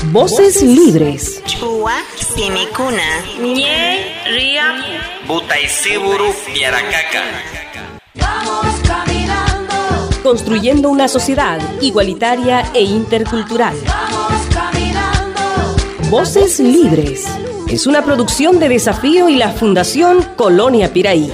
Voces libres. Chua Simicuna. Nye Ria Butaisiburu Yaracaka. Vamos caminando. Construyendo una sociedad igualitaria e intercultural. Vamos caminando. Voces libres. Es una producción de Desafío y la Fundación Colonia Piraí.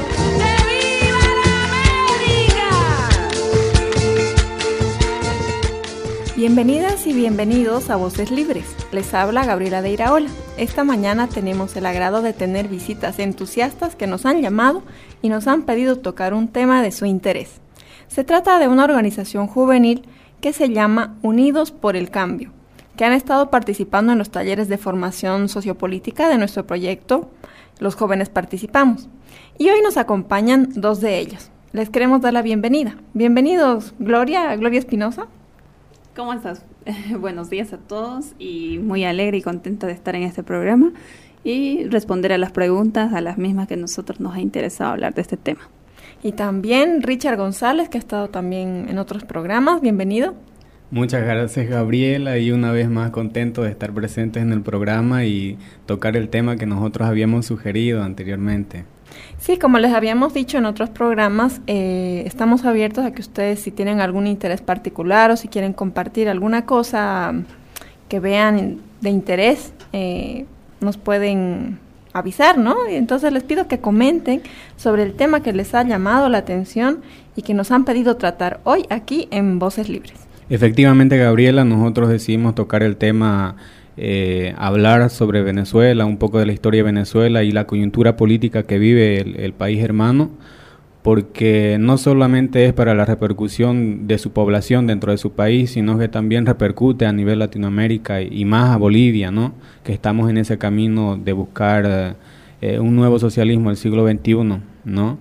Bienvenidas y bienvenidos a Voces Libres. Les habla Gabriela de Iraola. Esta mañana tenemos el agrado de tener visitas entusiastas que nos han llamado y nos han pedido tocar un tema de su interés. Se trata de una organización juvenil que se llama Unidos por el Cambio, que han estado participando en los talleres de formación sociopolítica de nuestro proyecto Los Jóvenes Participamos. Y hoy nos acompañan dos de ellos. Les queremos dar la bienvenida. Bienvenidos, Gloria Espinosa. ¿Cómo estás? Buenos días a todos y muy alegre y contenta de estar en este programa y responder a las preguntas, a las mismas que nosotros nos ha interesado hablar de este tema. Y también Richard González, que ha estado también en otros programas. Bienvenido. Muchas gracias, Gabriela, y una vez más contento de estar presentes en el programa y tocar el tema que nosotros habíamos sugerido anteriormente. Sí, como les habíamos dicho en otros programas, estamos abiertos a que ustedes, si tienen algún interés particular o si quieren compartir alguna cosa que vean de interés, nos pueden avisar, ¿no? Y entonces les pido que comenten sobre el tema que les ha llamado la atención y que nos han pedido tratar hoy aquí en Voces Libres. Efectivamente, Gabriela, nosotros decidimos tocar el tema, hablar sobre Venezuela, un poco de la historia de Venezuela y la coyuntura política que vive el país hermano, porque no solamente es para la repercusión de su población dentro de su país, sino que también repercute a nivel Latinoamérica y más a Bolivia, ¿no? Que estamos en ese camino de buscar un nuevo socialismo del siglo XXI, ¿no?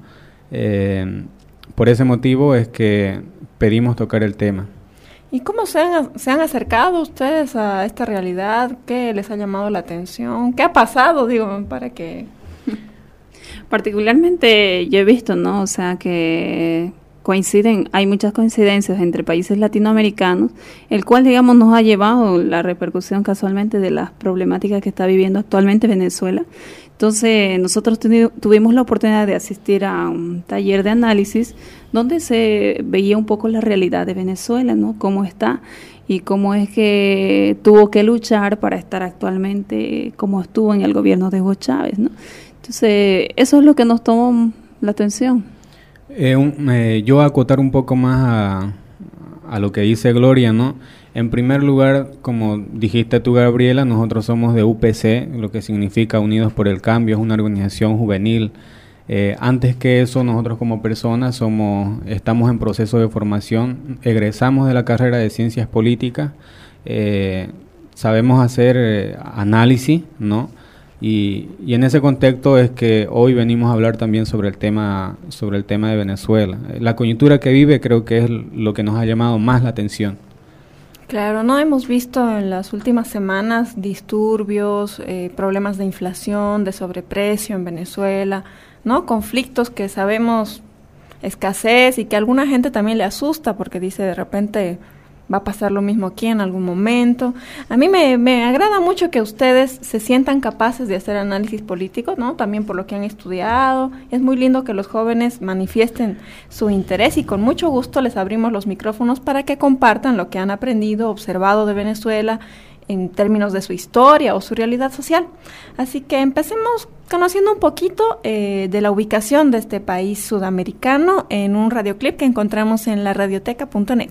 Por ese motivo es que pedimos tocar el tema. ¿Y cómo se han acercado ustedes a esta realidad? ¿Qué les ha llamado la atención? ¿Qué ha pasado, para que...? Particularmente yo he visto, ¿no? O sea, que hay muchas coincidencias entre países latinoamericanos, el cual, digamos, nos ha llevado la repercusión casualmente de las problemáticas que está viviendo actualmente Venezuela. Entonces, nosotros tuvimos la oportunidad de asistir a un taller de análisis donde se veía un poco la realidad de Venezuela, ¿no? Cómo está y cómo es que tuvo que luchar para estar actualmente como estuvo en el gobierno de Hugo Chávez, ¿no? Entonces, eso es lo que nos tomó la atención. Yo acotar un poco más a lo que dice Gloria, ¿no? En primer lugar, como dijiste tú, Gabriela, nosotros somos de UPC, lo que significa Unidos por el Cambio, es una organización juvenil. Antes que eso, nosotros como personas estamos en proceso de formación, egresamos de la carrera de Ciencias Políticas, sabemos hacer análisis, ¿no? Y en ese contexto es que hoy venimos a hablar también sobre el tema de Venezuela. La coyuntura que vive creo que es lo que nos ha llamado más la atención. Claro, no hemos visto en las últimas semanas disturbios, problemas de inflación, de sobreprecio en Venezuela, ¿no? Conflictos que sabemos, escasez, y que a alguna gente también le asusta porque dice de repente va a pasar lo mismo aquí en algún momento. A mí me agrada mucho que ustedes se sientan capaces de hacer análisis político, ¿no? También por lo que han estudiado. Es muy lindo que los jóvenes manifiesten su interés y con mucho gusto les abrimos los micrófonos para que compartan lo que han aprendido, observado de Venezuela en términos de su historia o su realidad social. Así que empecemos conociendo un poquito de la ubicación de este país sudamericano en un radioclip que encontramos en la radioteca.net.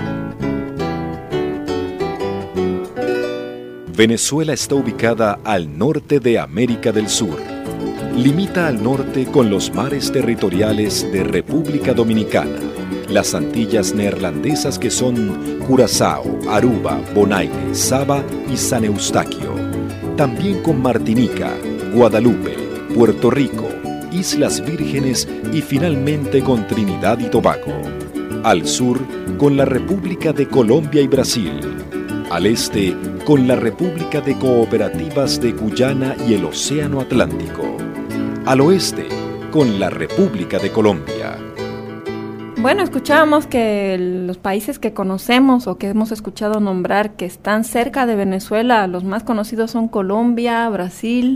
Venezuela está ubicada al norte de América del Sur. Limita al norte con los mares territoriales de República Dominicana, las Antillas neerlandesas que son Curazao, Aruba, Bonaire, Saba y San Eustaquio. También con Martinica, Guadalupe, Puerto Rico, Islas Vírgenes y finalmente con Trinidad y Tobago. Al sur con la República de Colombia y Brasil. Al este con la República de Cooperativas de Guyana y el Océano Atlántico. Al oeste con la República de Colombia. Bueno, escuchábamos que los países que conocemos o que hemos escuchado nombrar que están cerca de Venezuela, los más conocidos son Colombia, Brasil,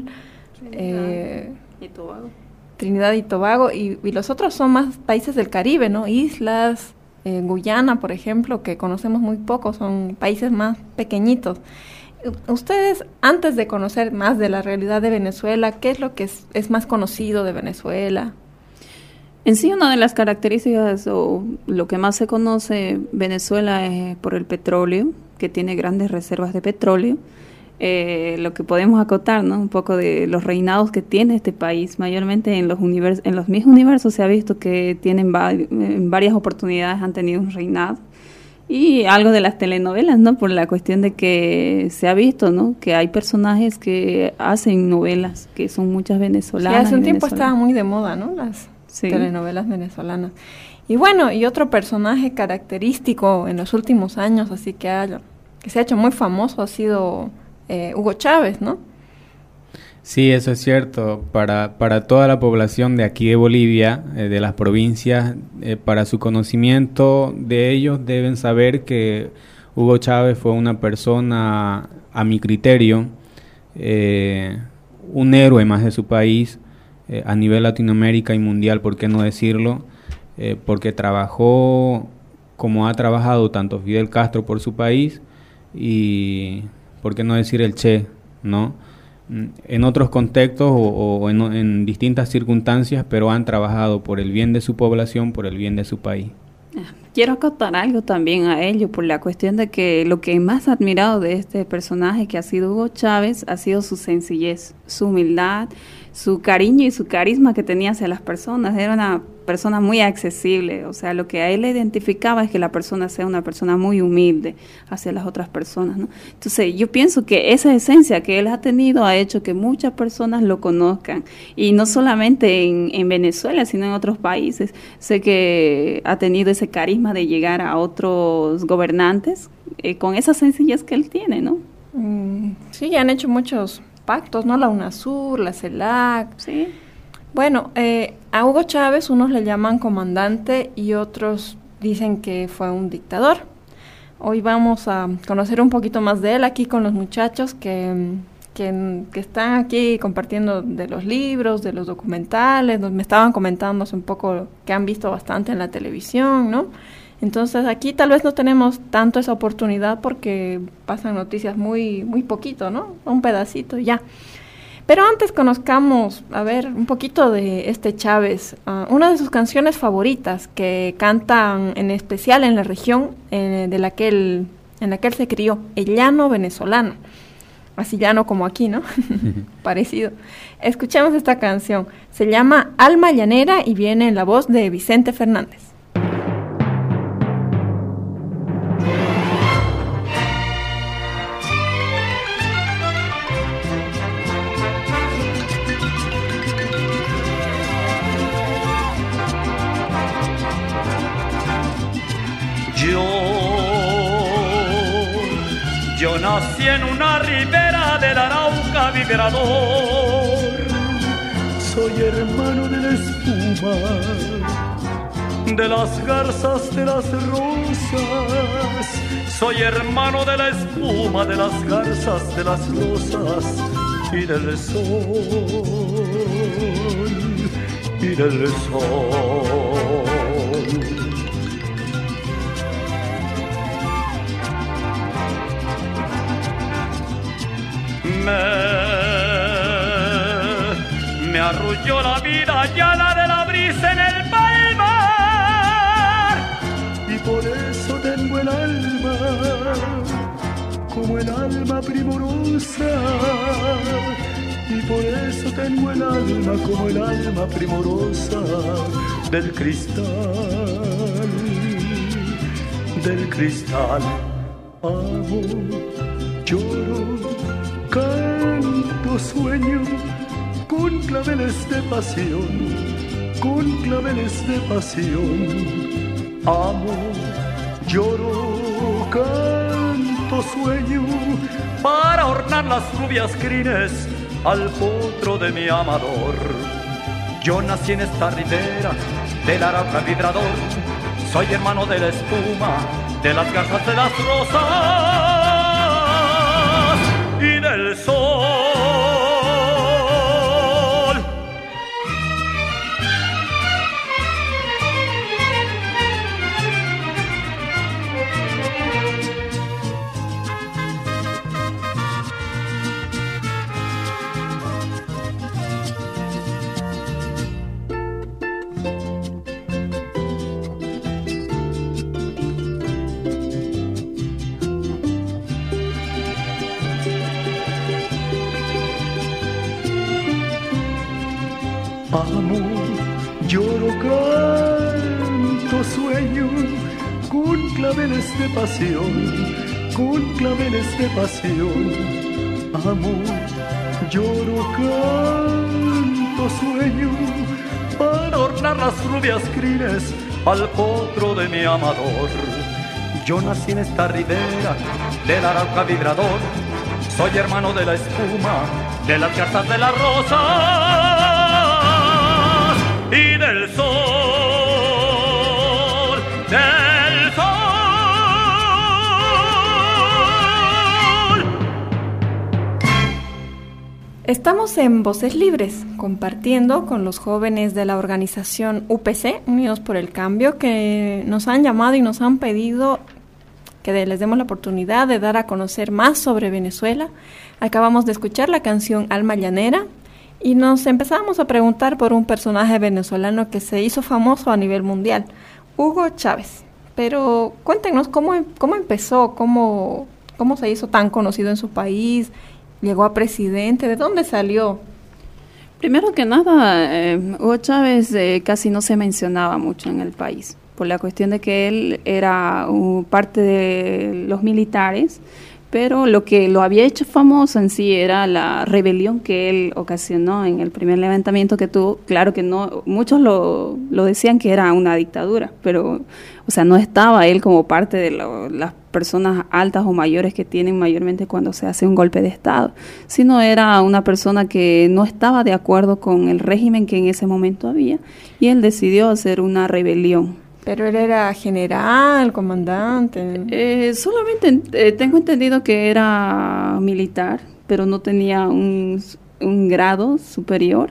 y Tobago. Trinidad y Tobago, y los otros son más países del Caribe, ¿no? Islas, Guyana, por ejemplo, que conocemos muy poco, son países más pequeñitos. Ustedes, antes de conocer más de la realidad de Venezuela, ¿qué es lo que es más conocido de Venezuela? En sí, una de las características o lo que más se conoce Venezuela es por el petróleo, que tiene grandes reservas de petróleo. Lo que podemos acotar, ¿no? Un poco de los reinados que tiene este país. Mayormente en los Miss Universos se ha visto que tienen en varias oportunidades han tenido un reinado. Y algo de las telenovelas, ¿no? Por la cuestión de que se ha visto, ¿no? Que hay personajes que hacen novelas, que son muchas venezolanas. Sí, hace un tiempo estaba muy de moda, ¿no? Las telenovelas venezolanas. Y bueno, y otro personaje característico en los últimos años, así que se ha hecho muy famoso, ha sido Hugo Chávez, ¿no? Sí, eso es cierto. Para toda la población de aquí de Bolivia, de las provincias, para su conocimiento de ellos deben saber que Hugo Chávez fue una persona, a mi criterio, un héroe más de su país, a nivel Latinoamérica y mundial, ¿por qué no decirlo? Porque trabajó como ha trabajado tanto Fidel Castro por su país y, ¿por qué no decir el Che, ¿no? En otros contextos o en distintas circunstancias, pero han trabajado por el bien de su población, por el bien de su país. Quiero acotar algo también a ello, por la cuestión de que lo que más he admirado de este personaje que ha sido Hugo Chávez ha sido su sencillez, su humildad, su cariño y su carisma que tenía hacia las personas. Era una persona muy accesible, o sea, lo que a él le identificaba es que la persona sea una persona muy humilde hacia las otras personas, ¿no? Entonces, yo pienso que esa esencia que él ha tenido ha hecho que muchas personas lo conozcan, y no solamente en Venezuela, sino en otros países. Sé que ha tenido ese carisma de llegar a otros gobernantes con esa sencillez que él tiene, ¿no? Sí, han hecho muchos pactos, ¿no? La UNASUR, la CELAC. Sí. Bueno, a Hugo Chávez unos le llaman comandante y otros dicen que fue un dictador. Hoy vamos a conocer un poquito más de él aquí con los muchachos que están aquí compartiendo de los libros, de los documentales. Me estaban comentando hace un poco que han visto bastante en la televisión, ¿no? Entonces aquí tal vez no tenemos tanto esa oportunidad porque pasan noticias muy poquito, ¿no? Un pedacito y ya. Pero antes conozcamos, a ver, un poquito de este Chávez. Una de sus canciones favoritas que cantan en especial en la región en la que él se crió, el llano venezolano. Así llano como aquí, ¿no? Parecido. Escuchemos esta canción. Se llama Alma Llanera y viene en la voz de Vicente Fernández. Yo nací en una ribera del Arauca vibrador. Soy hermano de la espuma, de las garzas, de las rosas. Soy hermano de la espuma, de las garzas, de las rosas y del sol, y del sol. Me arrulló la vida llana de la brisa en el palmar, y por eso tengo el alma como el alma primorosa, y por eso tengo el alma como el alma primorosa del cristal, del cristal. Amo, lloro, canto, sueño con claveles de pasión, con claveles de pasión. Amo, lloro, canto, sueño para ornar las rubias crines al potro de mi amador. Yo nací en esta ribera del Arauca vibrador. soy hermano de la espuma, de las garzas, de las rosas y del sol. Amo, lloro, canto, sueño, con claveles de pasión, con claveles de pasión. Amo, lloro, canto, sueño, para ornar las rubias crines al potro de mi amador. Yo nací en esta ribera del Arauca vibrador, soy hermano de la espuma, de las garzas, de las rosas y del sol, del sol. Estamos en Voces Libres, compartiendo con los jóvenes de la organización UPC, Unidos por el Cambio, que nos han llamado y nos han pedido que les demos la oportunidad de dar a conocer más sobre Venezuela. Acabamos de escuchar la canción Alma Llanera, y nos empezamos a preguntar por un personaje venezolano que se hizo famoso a nivel mundial, Hugo Chávez. Pero cuéntenos cómo empezó, cómo se hizo tan conocido en su país, llegó a presidente, ¿de dónde salió? Primero que nada, Hugo Chávez casi no se mencionaba mucho en el país, por la cuestión de que él era parte de los militares, pero lo que lo había hecho famoso en sí era la rebelión que él ocasionó en el primer levantamiento que tuvo. Claro que no, muchos lo decían que era una dictadura, pero, o sea, no estaba él como parte de las personas altas o mayores que tienen mayormente cuando se hace un golpe de Estado, sino era una persona que no estaba de acuerdo con el régimen que en ese momento había, y él decidió hacer una rebelión. Pero él era general, comandante. Solamente tengo entendido que era militar, pero no tenía un grado superior.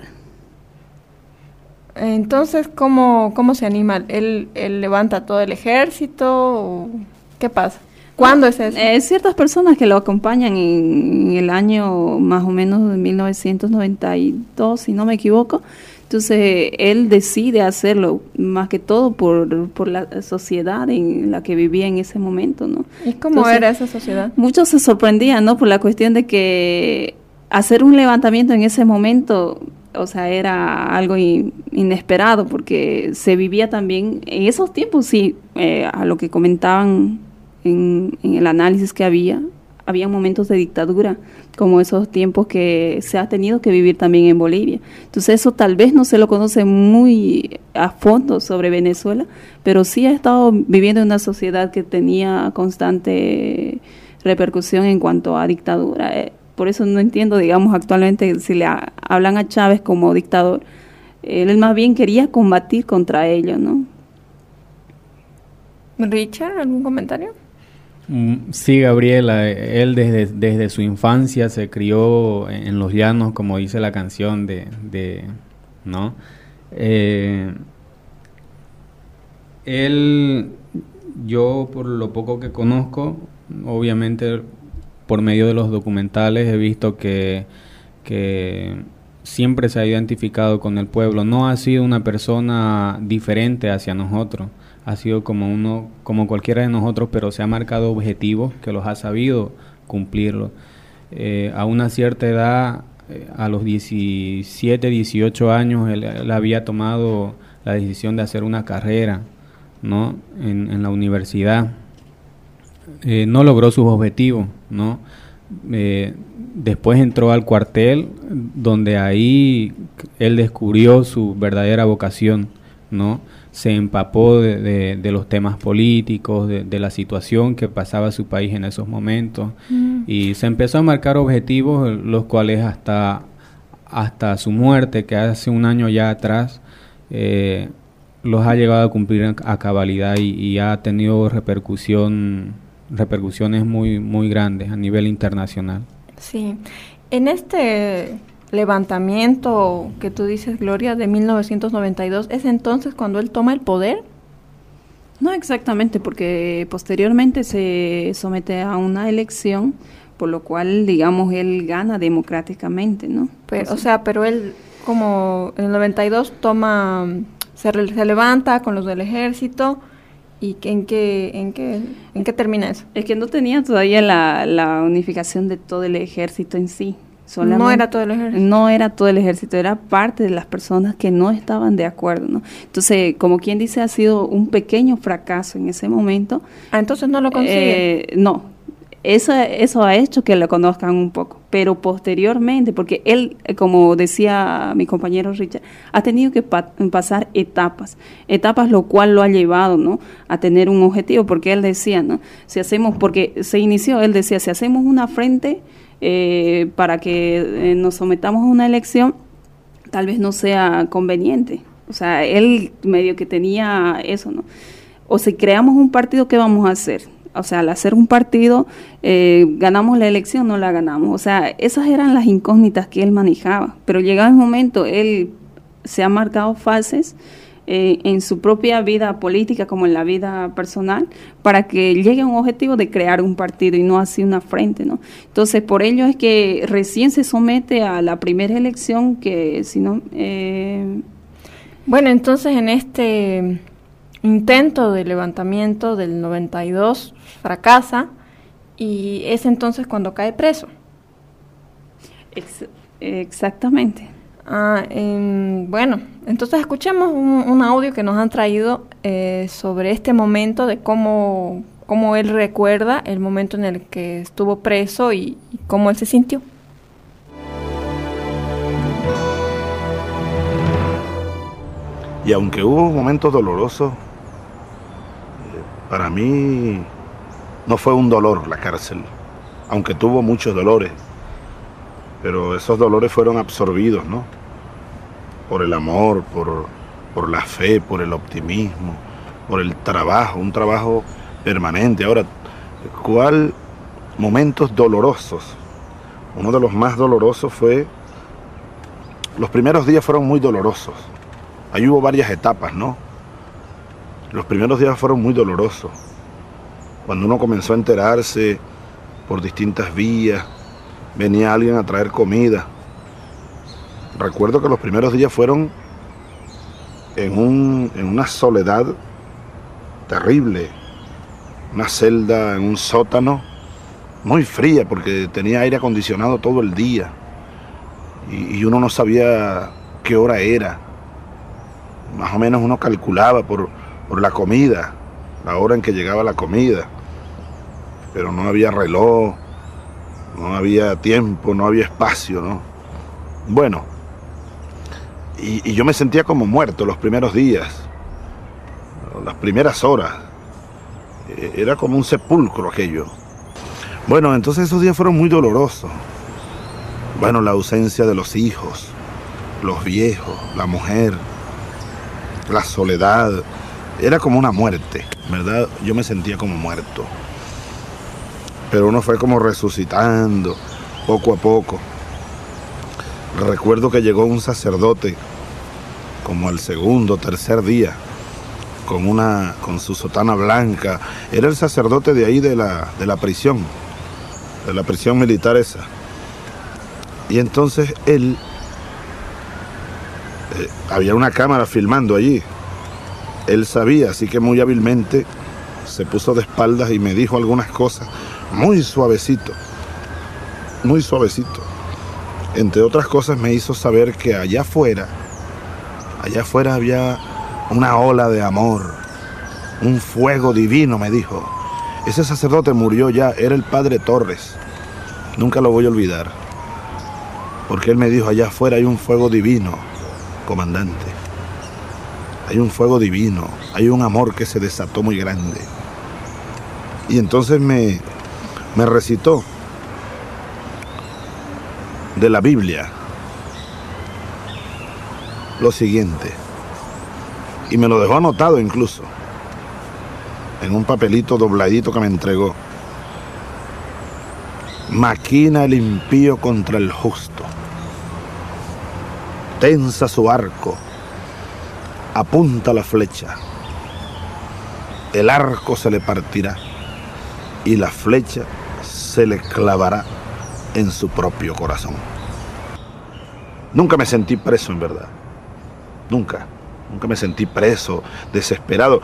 Entonces, ¿cómo se anima? ¿Él levanta todo el ejército? ¿Qué pasa? ¿Cuándo es eso? Ciertas personas que lo acompañan en el año más o menos de 1992, si no me equivoco. Entonces, él decide hacerlo, más que todo por la sociedad en la que vivía en ese momento, ¿no? ¿Y cómo era esa sociedad? Muchos se sorprendían, ¿no? Por la cuestión de que hacer un levantamiento en ese momento, o sea, era algo inesperado, porque se vivía también, en esos tiempos, sí, a lo que comentaban en el análisis que había momentos de dictadura, como esos tiempos que se ha tenido que vivir también en Bolivia. Entonces eso tal vez no se lo conoce muy a fondo sobre Venezuela, pero sí ha estado viviendo en una sociedad que tenía constante repercusión en cuanto a dictadura. Por eso no entiendo, digamos, actualmente si le hablan a Chávez como dictador. Él más bien quería combatir contra ello, ¿no? Richard, ¿algún comentario? Sí, Gabriela, él desde su infancia se crió en los llanos, como dice la canción ¿no? Él, yo por lo poco que conozco, obviamente por medio de los documentales he visto que siempre se ha identificado con el pueblo, no ha sido una persona diferente hacia nosotros. Ha sido como cualquiera de nosotros, pero se ha marcado objetivos que los ha sabido cumplirlos. A una cierta edad, a los 17, 18 años, él había tomado la decisión de hacer una carrera, ¿no? en la universidad. No logró sus objetivos, ¿no? Después entró al cuartel, donde ahí él descubrió su verdadera vocación, ¿no? Se empapó de los temas políticos, de la situación que pasaba su país en esos momentos, y se empezó a marcar objetivos, los cuales hasta su muerte, que hace un año ya atrás, los ha llegado a cumplir a cabalidad y ha tenido repercusiones muy, muy grandes a nivel internacional. Sí, en este levantamiento que tú dices, Gloria, de 1992, ¿es entonces cuando él toma el poder? No exactamente, porque posteriormente se somete a una elección, por lo cual, digamos, él gana democráticamente, ¿no? Pero él, como en el 92, se levanta con los del ejército. ¿Y en qué termina eso? Es que no tenía todavía la unificación de todo el ejército en sí. No era todo el ejército. No era todo el ejército, era parte de las personas que no estaban de acuerdo, ¿no? Entonces, como quien dice, ha sido un pequeño fracaso en ese momento. Entonces no lo consigue. No. Eso ha hecho que lo conozcan un poco, pero posteriormente, porque él, como decía mi compañero Richard, ha tenido que pasar etapas, lo cual lo ha llevado, ¿no?, a tener un objetivo, porque él decía, ¿no?, porque se inició, él decía, si hacemos una frente para que nos sometamos a una elección, tal vez no sea conveniente. O sea, él medio que tenía eso, ¿no? O si creamos un partido, ¿qué vamos a hacer? O sea, al hacer un partido, ganamos la elección, no la ganamos. O sea, esas eran las incógnitas que él manejaba. Pero llegado el momento, él se ha marcado fases en su propia vida política como en la vida personal para que llegue a un objetivo de crear un partido y no así una frente, ¿no? Entonces, por ello es que recién se somete a la primera elección que, si no... Bueno, entonces en este intento de levantamiento del 92 fracasa y es entonces cuando cae preso. Exactamente. Bueno, entonces escuchemos un audio que nos han traído sobre este momento de cómo él recuerda el momento en el que estuvo preso y cómo él se sintió. Y aunque hubo momentos dolorosos, para mí no fue un dolor la cárcel, aunque tuvo muchos dolores, pero esos dolores fueron absorbidos, ¿no? Por el amor, por la fe, por el optimismo, por el trabajo, un trabajo permanente. Ahora, ¿cuál momentos dolorosos? Uno de los más dolorosos fue, los primeros días fueron muy dolorosos. Ahí hubo varias etapas, ¿no? Los primeros días fueron muy dolorosos. Cuando uno comenzó a enterarse por distintas vías, venía alguien a traer comida. Recuerdo que los primeros días fueron en una soledad terrible. Una celda en un sótano muy fría porque tenía aire acondicionado todo el día. Y uno no sabía qué hora era. Más o menos uno calculaba por la comida, la hora en que llegaba la comida. Pero no había reloj, no había tiempo, no había espacio, ¿no? Bueno, y yo me sentía como muerto los primeros días, las primeras horas. Era como un sepulcro aquello. Bueno, entonces esos días fueron muy dolorosos. Bueno, la ausencia de los hijos, los viejos, la mujer, la soledad, era como una muerte, ¿verdad? Yo me sentía como muerto. Pero uno fue como resucitando, poco a poco. Recuerdo que llegó un sacerdote, como al segundo, tercer día, con su sotana blanca. Era el sacerdote de ahí de la prisión militar esa. Y entonces él, había una cámara filmando allí. Él sabía, así que muy hábilmente se puso de espaldas y me dijo algunas cosas muy suavecito, muy suavecito. Entre otras cosas me hizo saber que allá afuera había una ola de amor, un fuego divino, me dijo. Ese sacerdote murió ya, era el padre Torres. Nunca lo voy a olvidar. Porque él me dijo, allá afuera hay un fuego divino, comandante. Hay un fuego divino, hay un amor que se desató muy grande. Y entonces me recitó de la Biblia lo siguiente. Y me lo dejó anotado incluso, en un papelito dobladito que me entregó. Maquina el impío contra el justo. Tensa su arco. Apunta la flecha. El arco se le partirá y la flecha se le clavará en su propio corazón. Nunca me sentí preso, en verdad. Nunca me sentí preso, desesperado,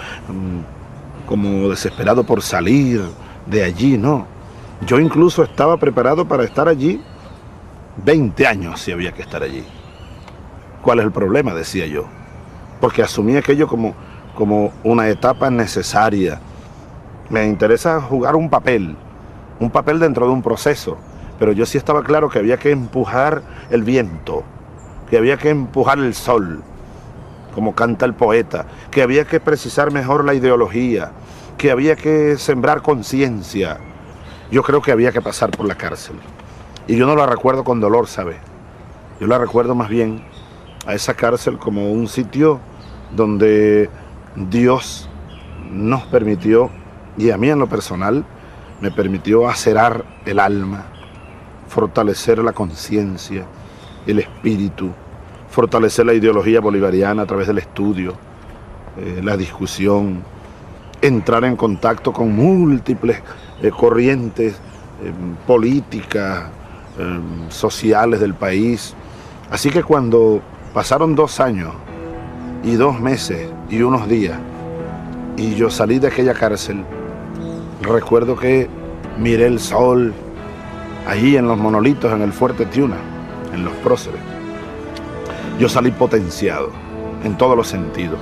como desesperado por salir de allí, no. Yo incluso estaba preparado para estar allí 20 años si había que estar allí. ¿Cuál es el problema?, decía yo. Porque asumí aquello como una etapa necesaria. Me interesa jugar un papel dentro de un proceso, pero yo sí estaba claro que había que empujar el viento, que había que empujar el sol, como canta el poeta, que había que precisar mejor la ideología, que había que sembrar conciencia. Yo creo que había que pasar por la cárcel. Y yo no la recuerdo con dolor, ¿sabe? Yo la recuerdo más bien a esa cárcel como un sitio donde Dios nos permitió, y a mí en lo personal, me permitió acerar el alma, fortalecer la conciencia, el espíritu, fortalecer la ideología bolivariana a través del estudio, la discusión, entrar en contacto con múltiples corrientes políticas, sociales del país. Así que cuando pasaron 2 años y 2 meses y unos días y yo salí de aquella cárcel, recuerdo que miré el sol allí en los monolitos, en el Fuerte Tiuna, en los próceres. Yo salí potenciado en todos los sentidos.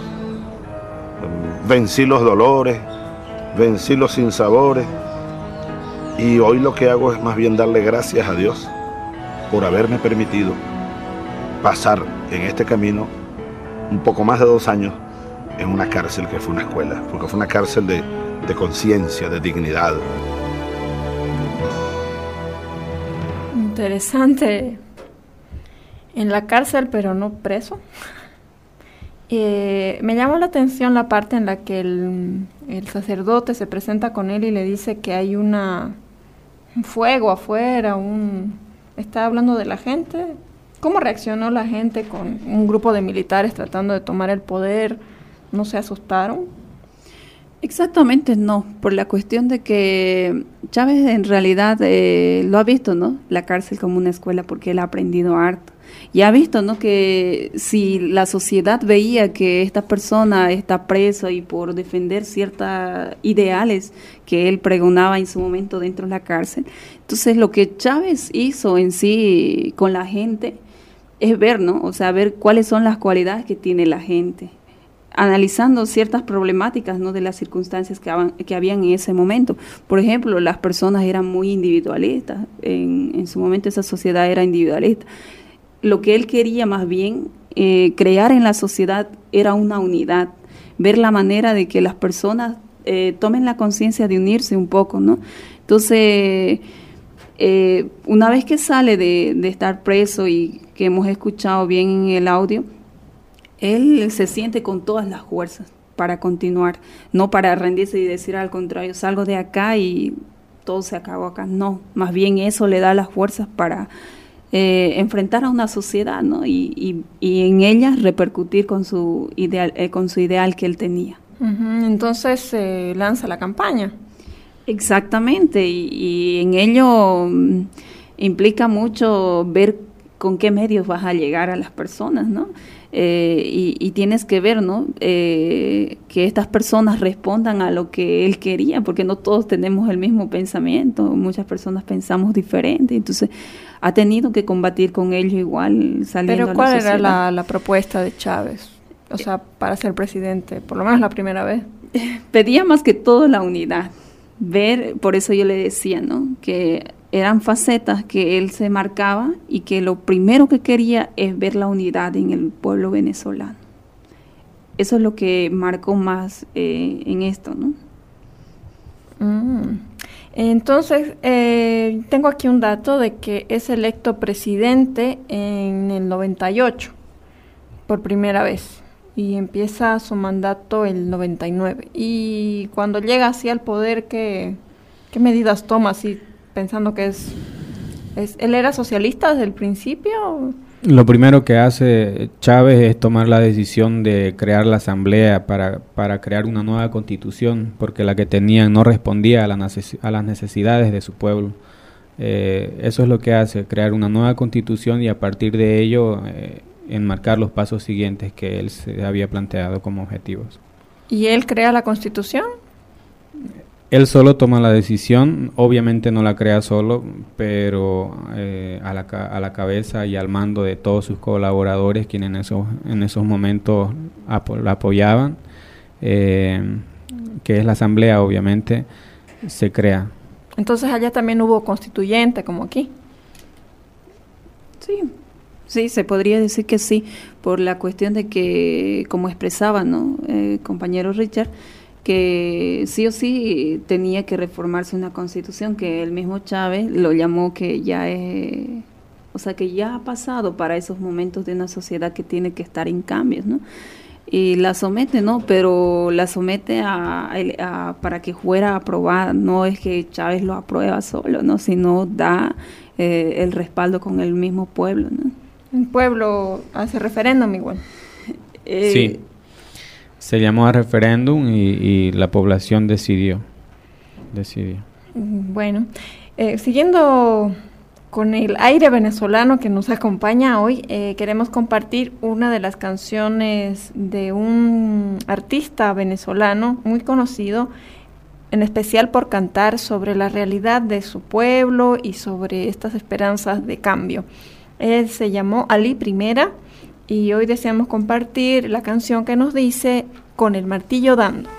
Vencí los dolores, vencí los sinsabores, y hoy lo que hago es más bien darle gracias a Dios por haberme permitido pasar en este camino un poco más de 2 años en una cárcel que fue una escuela, porque fue una cárcel de conciencia, de dignidad. Interesante. En la cárcel, pero no preso. Me llamó la atención la parte en la que el sacerdote se presenta con él y le dice que hay un fuego afuera, está hablando de la gente. ¿Cómo reaccionó la gente con un grupo de militares tratando de tomar el poder? ¿No se asustaron? Exactamente no, por la cuestión de que Chávez en realidad lo ha visto, ¿no? La cárcel como una escuela, porque él ha aprendido harto. Y ha visto, ¿no?, que si la sociedad veía que esta persona está presa y por defender ciertos ideales que él pregonaba en su momento dentro de la cárcel, entonces lo que Chávez hizo en sí con la gente es ver, ¿no?, o sea, ver cuáles son las cualidades que tiene la gente, analizando ciertas problemáticas, ¿no?, de las circunstancias que habían en ese momento. Por ejemplo, las personas eran muy individualistas, en su momento esa sociedad era individualista. Lo que él quería más bien crear en la sociedad era una unidad, ver la manera de que las personas tomen la conciencia de unirse un poco, ¿no? Entonces, una vez que sale de estar preso y que hemos escuchado bien en el audio, él se siente con todas las fuerzas para continuar, no para rendirse y decir al contrario, salgo de acá y todo se acabó acá. No, más bien eso le da las fuerzas para enfrentar a una sociedad, ¿no? Y en ella repercutir con su ideal que él tenía. Entonces se lanza la campaña. Exactamente, y en ello implica mucho ver con qué medios vas a llegar a las personas, ¿no? Y tienes que ver, ¿no?, que estas personas respondan a lo que él quería, porque no todos tenemos el mismo pensamiento, muchas personas pensamos diferente, entonces ha tenido que combatir con ellos igual saliendo. Pero ¿cuál era la propuesta de Chávez? O sea, para ser presidente, por lo menos la primera vez. Pedía más que todo la unidad, ver, por eso yo le decía, ¿no?, que eran facetas que él se marcaba y que lo primero que quería es ver la unidad en el pueblo venezolano. Eso es lo que marcó más en esto, ¿no? Entonces, tengo aquí un dato de que es electo presidente en el 98, por primera vez. y empieza su mandato el 99. Y cuando llega así al poder, ¿qué medidas toma? Así pensando que ¿él era socialista desde el principio? Lo primero que hace Chávez es tomar la decisión de crear la asamblea para crear una nueva constitución, porque la que tenían no respondía a las necesidades de su pueblo. Eso es lo que hace, crear una nueva constitución y a partir de ello enmarcar los pasos siguientes que él se había planteado como objetivos. ¿Y él crea la constitución? Él solo toma la decisión, obviamente no la crea solo, pero a la cabeza y al mando de todos sus colaboradores, quienes en esos momentos la apoyaban, que es la asamblea, obviamente, se crea. Entonces allá también hubo constituyente, como aquí. Sí, se podría decir que sí, por la cuestión de que, como expresaba, ¿no? Compañero Richard, que sí o sí tenía que reformarse una constitución, que el mismo Chávez lo llamó que ya que ya ha pasado para esos momentos de una sociedad que tiene que estar en cambios, ¿no? Y la somete, ¿no? Pero la somete para que fuera aprobada. No es que Chávez lo aprueba solo, ¿no? Sino da el respaldo con el mismo pueblo, ¿no? El pueblo hace referéndum igual. Sí, se llamó a referéndum y la población decidió. Bueno, siguiendo con el aire venezolano que nos acompaña hoy, queremos compartir una de las canciones de un artista venezolano muy conocido, en especial por cantar sobre la realidad de su pueblo y sobre estas esperanzas de cambio. Él se llamó Ali Primera y hoy deseamos compartir la canción que nos dice Con el martillo dando.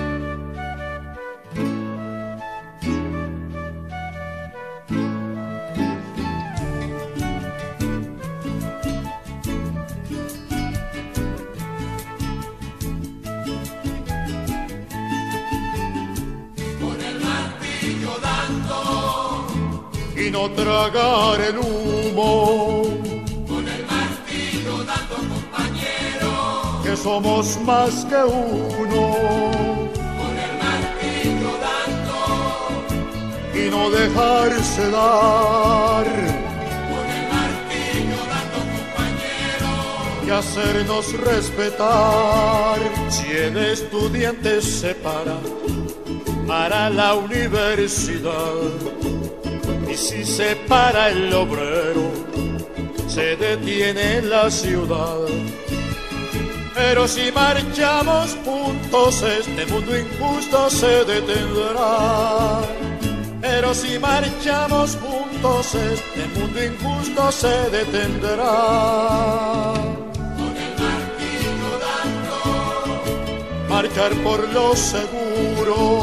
Y no tragar el humo, Con el martillo dando, compañero. que somos más que uno, Con el martillo dando, y no dejarse dar, con el martillo dando, compañero. y hacernos respetar. Si el estudiante se para la universidad, y si se para el obrero, se detiene la ciudad. Pero si marchamos juntos, este mundo injusto se detendrá. Pero si marchamos juntos, este mundo injusto se detendrá. Con el martillo dando, Marchar por lo seguro,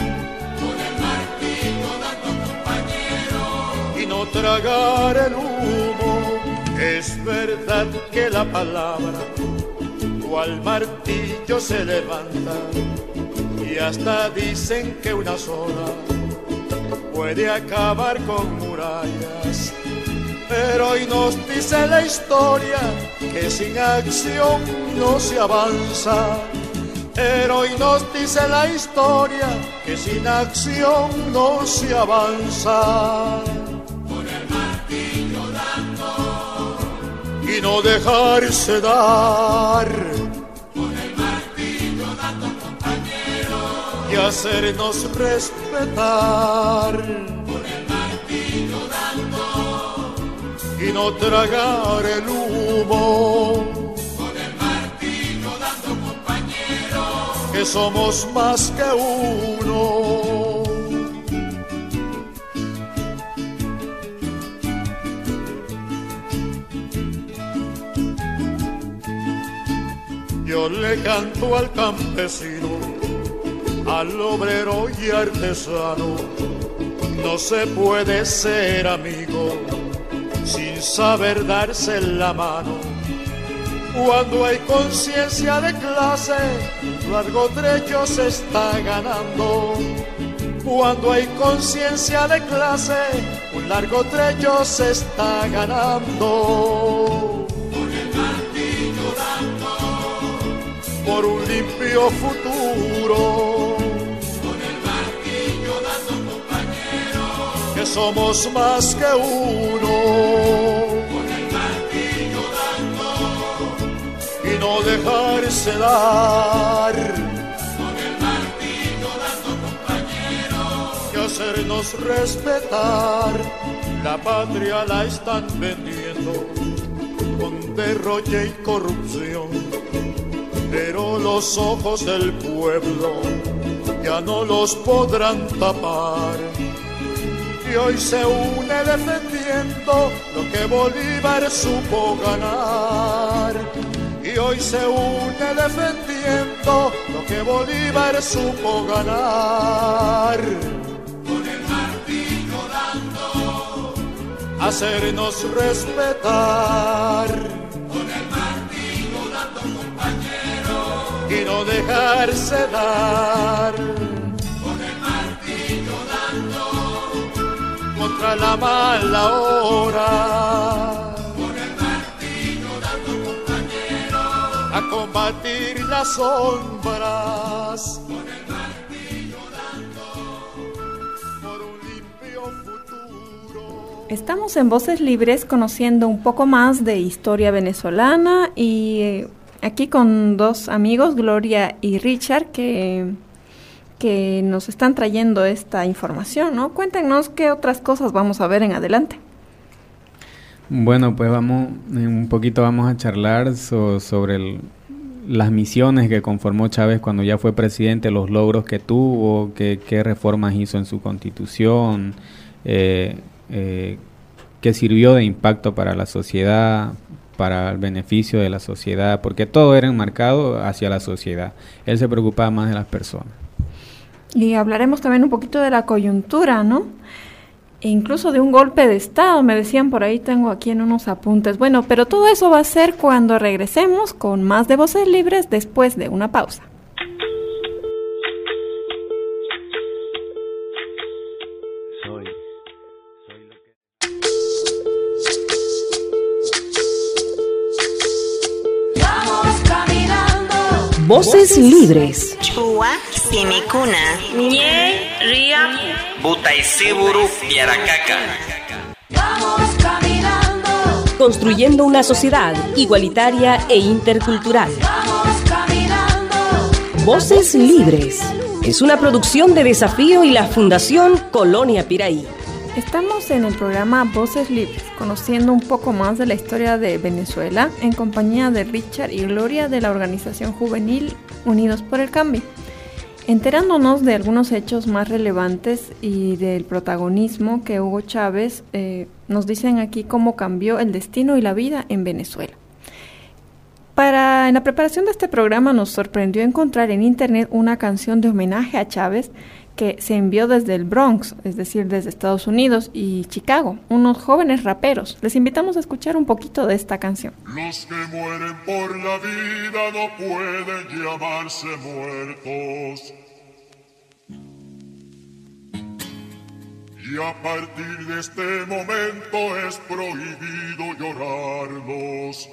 tragar el humo. Es verdad que la palabra cual martillo se levanta, y hasta dicen que una sola puede acabar con murallas. Pero hoy nos dice la historia que sin acción no se avanza. Pero hoy nos dice la historia que sin acción no se avanza. Y no dejarse dar, con el martillo dando, compañero. Y hacernos respetar, con el martillo dando, y no tragar el humo, con el martillo dando, compañero. que somos más que uno. Yo le canto al campesino, al obrero y artesano. No se puede ser amigo sin saber darse la mano. Cuando hay conciencia de clase, un largo trecho se está ganando. Cuando hay conciencia de clase, un largo trecho se está ganando. Con el martillo dando, por un limpio futuro. Con el martillo dando, compañero, que somos más que uno. Con el martillo dando, y no dejarse dar. Con el martillo dando, compañero, que hacernos respetar. La patria la están vendiendo con derroche y corrupción, pero los ojos del pueblo ya no los podrán tapar. Y hoy se une defendiendo lo que Bolívar supo ganar. Y hoy se une defendiendo lo que Bolívar supo ganar. con el martillo dando, hacernos respetar. Con el martillo dando, compañero, y no dejarse dar. Con el martillo dando, contra la mala hora. Con el martillo dando, compañero, a combatir las sombras. Con el martillo dando, por un limpio futuro. Estamos en Voces Libres conociendo un poco más de historia venezolana y aquí con dos amigos, Gloria y Richard, que nos están trayendo esta información, ¿no? Cuéntenos qué otras cosas vamos a ver en adelante. Bueno, pues un poquito vamos a charlar sobre las misiones que conformó Chávez cuando ya fue presidente, los logros que tuvo, qué reformas hizo en su constitución, qué sirvió de impacto para la sociedad, para el beneficio de la sociedad, porque todo era enmarcado hacia la sociedad. Él se preocupaba más de las personas. Y hablaremos también un poquito de la coyuntura, ¿no? E incluso de un golpe de Estado, me decían por ahí, tengo aquí en unos apuntes. Bueno, pero todo eso va a ser cuando regresemos con más de Voces Libres después de una pausa. Voces Libres. Chua Simicuna. Ñe Ria Butaisiburu Yaracaca. Vamos caminando, Construyendo una sociedad igualitaria e intercultural. vamos caminando. Voces Libres. Es una producción de Desafío y la Fundación Colonia Piraí. Estamos en el programa Voces Libres, conociendo un poco más de la historia de Venezuela en compañía de Richard y Gloria de la organización juvenil Unidos por el Cambio, enterándonos de algunos hechos más relevantes y del protagonismo que Hugo Chávez nos dicen aquí cómo cambió el destino y la vida en Venezuela. En la preparación de este programa nos sorprendió encontrar en internet una canción de homenaje a Chávez que se envió desde el Bronx, es decir, desde Estados Unidos y Chicago, unos jóvenes raperos. Les invitamos a escuchar un poquito de esta canción. Los que mueren por la vida no pueden llamarse muertos. Y a partir de este momento es prohibido llorarlos.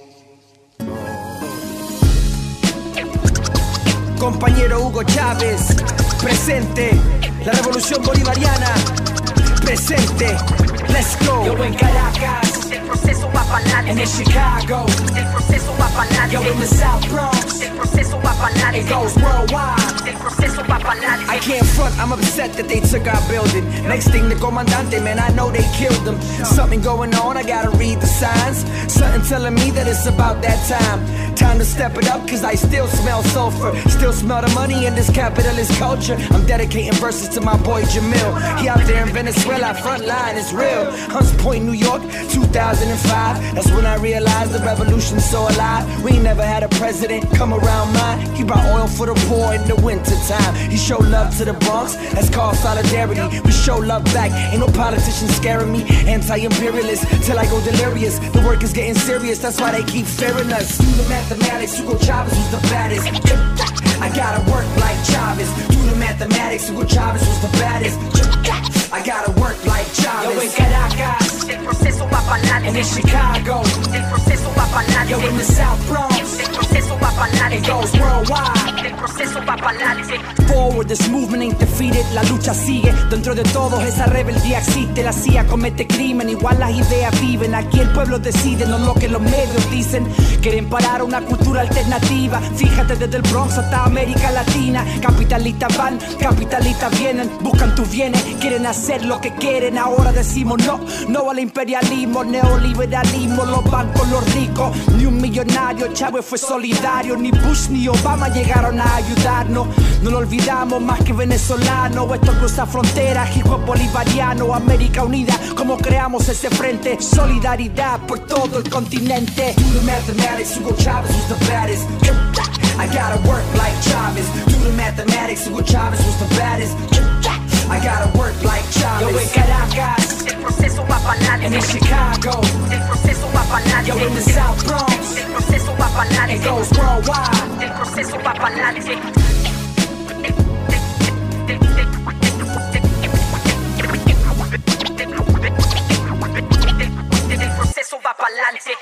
Compañero Hugo Chávez, presente, la revolución bolivariana, presente, let's go. Yo en Caracas, el proceso va para adelante. En Chicago, el proceso va para adelante. Yo in the South Bronx, el proceso va para adelante. It goes worldwide, el proceso va para adelante. I can't front, I'm upset that they took our building. Next thing, the comandante, man, I know they killed them. Something going on, I gotta read the signs. Something telling me that it's about that time. Time to step it up, cause I still smell sulfur. Still smell the money in this capitalist culture. I'm dedicating verses to my boy Jamil. He out there in Venezuela, front line is real. Hunts Point, New York, 2005. That's when I realized the revolution's so alive. We ain't never had a president come around mine. He brought oil for the poor in the winter time. He showed love to the Bronx, that's called solidarity. We show love back, ain't no politician scaring me. Anti-imperialist, till I go delirious. The work is getting serious, that's why they keep fearing us. Do the mathematics, Hugo Chavez was the baddest. I gotta work like Chavez. Do the mathematics, Hugo Chavez was the baddest. I gotta work like Chavez. Yo en Caracas, el proceso va para adelante. En Chicago, el proceso va para adelante. Yo in the South Bronx, el proceso va para It goes worldwide. El proceso va pa'lante. Forward, this movement ain't defeated. La lucha sigue. Dentro de todos esa rebeldía existe. La CIA comete crimen, igual las ideas viven. Aquí el pueblo decide, no lo que los medios dicen. Quieren parar una cultura alternativa. Fíjate desde el Bronx hasta América Latina. Capitalistas van, capitalistas vienen. Buscan tus bienes, quieren hacer lo que quieren. Ahora decimos no, no al imperialismo, neoliberalismo. Los bancos, los ricos, ni un millonario. Chávez fue solidario, ni Bush ni Obama llegaron a ayudarnos. No lo olvidamos más que venezolanos. Esto cruza fronteras, hip hop bolivariano. América unida, como creamos ese frente. Solidaridad por todo el continente. Do the mathematics, Hugo Chavez was the baddest. I gotta work like Chavez. Do the mathematics, Hugo Chavez was the baddest. I gotta work like Chavez. Yo en Caracas, el proceso va pa'lante. and in Chicago, El proceso va pa'lante. yo in the South Bronx, El proceso va pa'lante. it goes worldwide. El proceso va pa'lante. El proceso va pa'lante.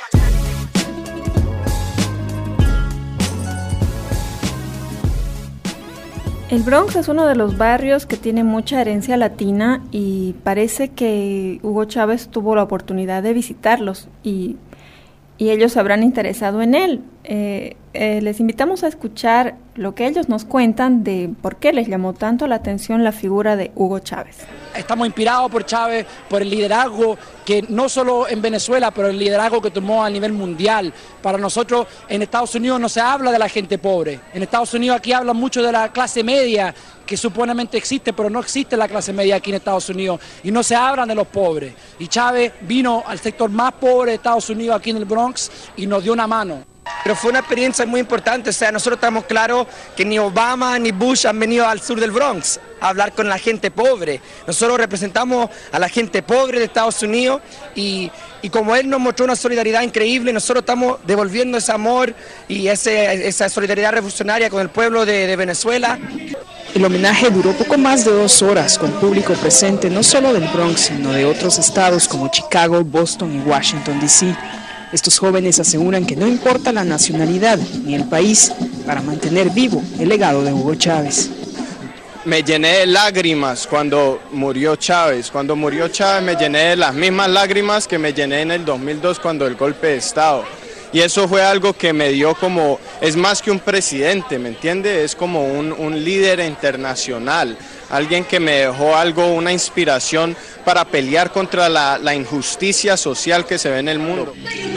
El Bronx es uno de los barrios que tiene mucha herencia latina y parece que Hugo Chávez tuvo la oportunidad de visitarlos y ellos se habrán interesado en él. Les invitamos a escuchar lo que ellos nos cuentan de por qué les llamó tanto la atención la figura de Hugo Chávez. Estamos inspirados por Chávez, por el liderazgo que no solo en Venezuela, pero el liderazgo que tomó a nivel mundial. Para nosotros en Estados Unidos no se habla de la gente pobre. En Estados Unidos aquí hablan mucho de la clase media, que supuestamente existe, pero no existe la clase media aquí en Estados Unidos. Y no se hablan de los pobres. Y Chávez vino al sector más pobre de Estados Unidos, aquí en el Bronx, y nos dio una mano. Pero fue una experiencia muy importante, o sea, nosotros estamos claros que ni Obama ni Bush han venido al sur del Bronx a hablar con la gente pobre. Nosotros representamos a la gente pobre de Estados Unidos y como él nos mostró una solidaridad increíble, nosotros estamos devolviendo ese amor y esa solidaridad revolucionaria con el pueblo de Venezuela. El homenaje duró poco más de 2 horas con público presente no solo del Bronx, sino de otros estados como Chicago, Boston y Washington, D.C. Estos jóvenes aseguran que no importa la nacionalidad ni el país para mantener vivo el legado de Hugo Chávez. Me llené de lágrimas cuando murió Chávez. Cuando murió Chávez me llené de las mismas lágrimas que me llené en el 2002 cuando el golpe de Estado. Y eso fue algo que me dio como, es más que un presidente, ¿me entiende? Es como un líder internacional, alguien que me dejó una inspiración para pelear contra la injusticia social que se ve en el mundo.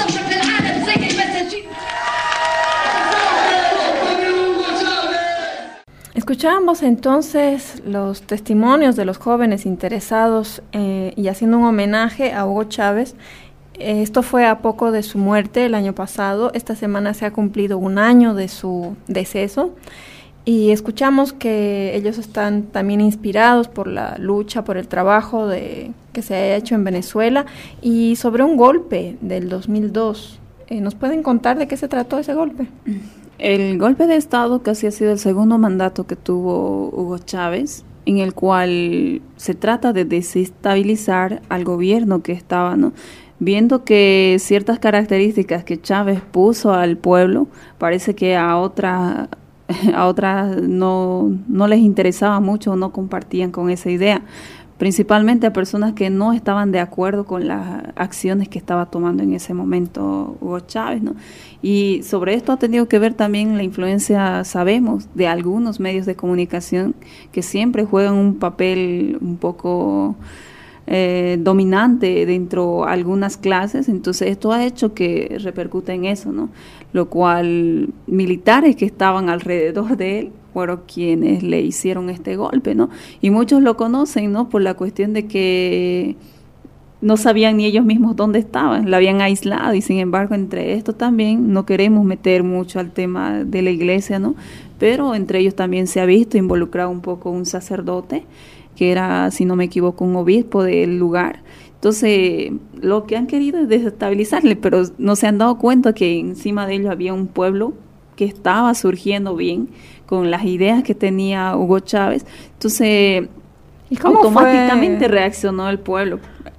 Escuchábamos entonces los testimonios de los jóvenes interesados y haciendo un homenaje a Hugo Chávez. Esto fue a poco de su muerte el año pasado. Esta semana se ha cumplido 1 año de su deceso y escuchamos que ellos están también inspirados por la lucha, por el trabajo que se ha hecho en Venezuela y sobre un golpe del 2002. ¿Nos pueden contar de qué se trató ese golpe? El golpe de Estado casi ha sido el segundo mandato que tuvo Hugo Chávez, en el cual se trata de desestabilizar al gobierno que estaba, ¿no? Viendo que ciertas características que Chávez puso al pueblo, parece que a otras no les interesaba mucho o no compartían con esa idea, principalmente a personas que no estaban de acuerdo con las acciones que estaba tomando en ese momento Hugo Chávez, ¿no? Y sobre esto ha tenido que ver también la influencia, sabemos, de algunos medios de comunicación que siempre juegan un papel un poco dominante dentro de algunas clases. Entonces esto ha hecho que repercute en eso, ¿no? Lo cual militares que estaban alrededor de él fueron quienes le hicieron este golpe, ¿no? Y muchos lo conocen, ¿no? Por la cuestión de que no sabían ni ellos mismos dónde estaban, la habían aislado, y sin embargo entre esto también no queremos meter mucho al tema de la iglesia, ¿no? Pero entre ellos también se ha visto involucrado un poco un sacerdote que era, si no me equivoco, un obispo del lugar. Entonces, lo que han querido es desestabilizarle, pero no se han dado cuenta que encima de ellos había un pueblo que estaba surgiendo bien con las ideas que tenía Hugo Chávez. Entonces, automáticamente reaccionó el pueblo.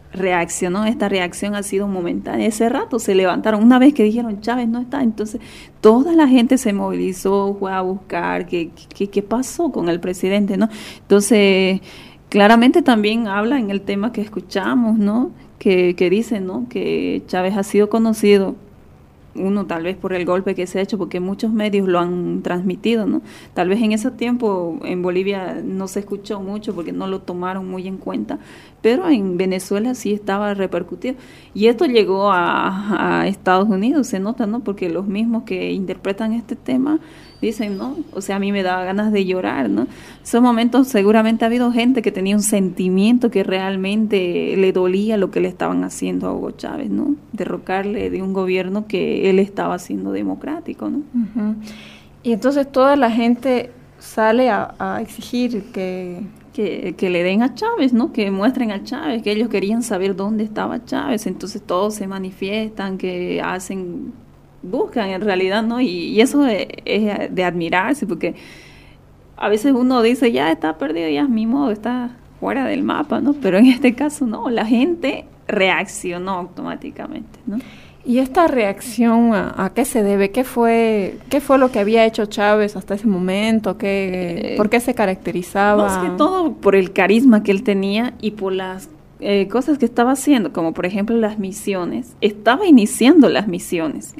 reaccionó. Esta reacción ha sido momentánea. Ese rato se levantaron, una vez que dijeron Chávez no está, entonces toda la gente se movilizó, fue a buscar qué pasó con el presidente, ¿no? Entonces, claramente también habla en el tema que escuchamos, ¿no? Que dice, ¿no? Que Chávez ha sido conocido, uno tal vez por el golpe que se ha hecho, porque muchos medios lo han transmitido, ¿no? Tal vez en ese tiempo en Bolivia no se escuchó mucho porque no lo tomaron muy en cuenta, pero en Venezuela sí estaba repercutido. Y esto llegó a Estados Unidos, se nota, ¿no? Porque los mismos que interpretan este tema dicen, ¿no? O sea, a mí me daba ganas de llorar, ¿no? Esos momentos seguramente ha habido gente que tenía un sentimiento que realmente le dolía lo que le estaban haciendo a Hugo Chávez, ¿no? Derrocarle de un gobierno que él estaba haciendo democrático, ¿no? Uh-huh. Y entonces toda la gente sale a exigir que le den a Chávez, ¿no? Que muestren a Chávez, que ellos querían saber dónde estaba Chávez, entonces todos se manifiestan, que buscan en realidad, ¿no? Y eso es de admirarse, porque a veces uno dice, ya está perdido, ya es mi modo, está fuera del mapa, ¿no? Pero en este caso no, la gente reaccionó automáticamente, ¿no? ¿Y esta reacción a qué se debe? ¿Qué fue lo que había hecho Chávez hasta ese momento? ¿Por qué se caracterizaba? Más que todo por el carisma que él tenía y por las cosas que estaba haciendo, como por ejemplo las misiones. Estaba iniciando las misiones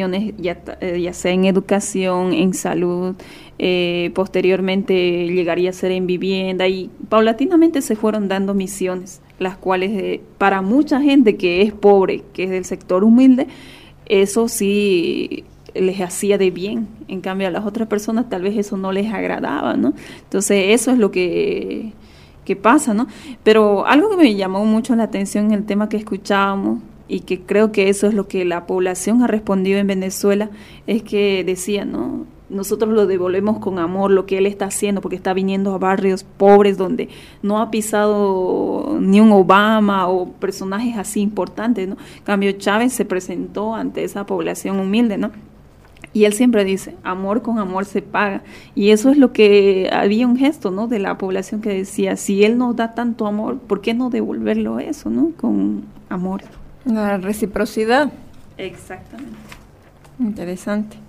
ya sea en educación, en salud, posteriormente llegaría a ser en vivienda, y paulatinamente se fueron dando misiones, las cuales para mucha gente que es pobre, que es del sector humilde, eso sí les hacía de bien. En cambio a las otras personas tal vez eso no les agradaba, ¿no? Entonces eso es lo que pasa, ¿no? Pero algo que me llamó mucho la atención en el tema que escuchábamos, y que creo que eso es lo que la población ha respondido en Venezuela, es que decía, ¿no? Nosotros lo devolvemos con amor, lo que él está haciendo, porque está viniendo a barrios pobres donde no ha pisado ni un Obama o personajes así importantes, ¿no? En cambio, Chávez se presentó ante esa población humilde, ¿no? Y él siempre dice, amor con amor se paga. Y eso es lo que había un gesto, ¿no? De la población que decía, si él nos da tanto amor, ¿por qué no devolverlo eso, ¿no? Con amor. La reciprocidad. Exactamente. Interesante.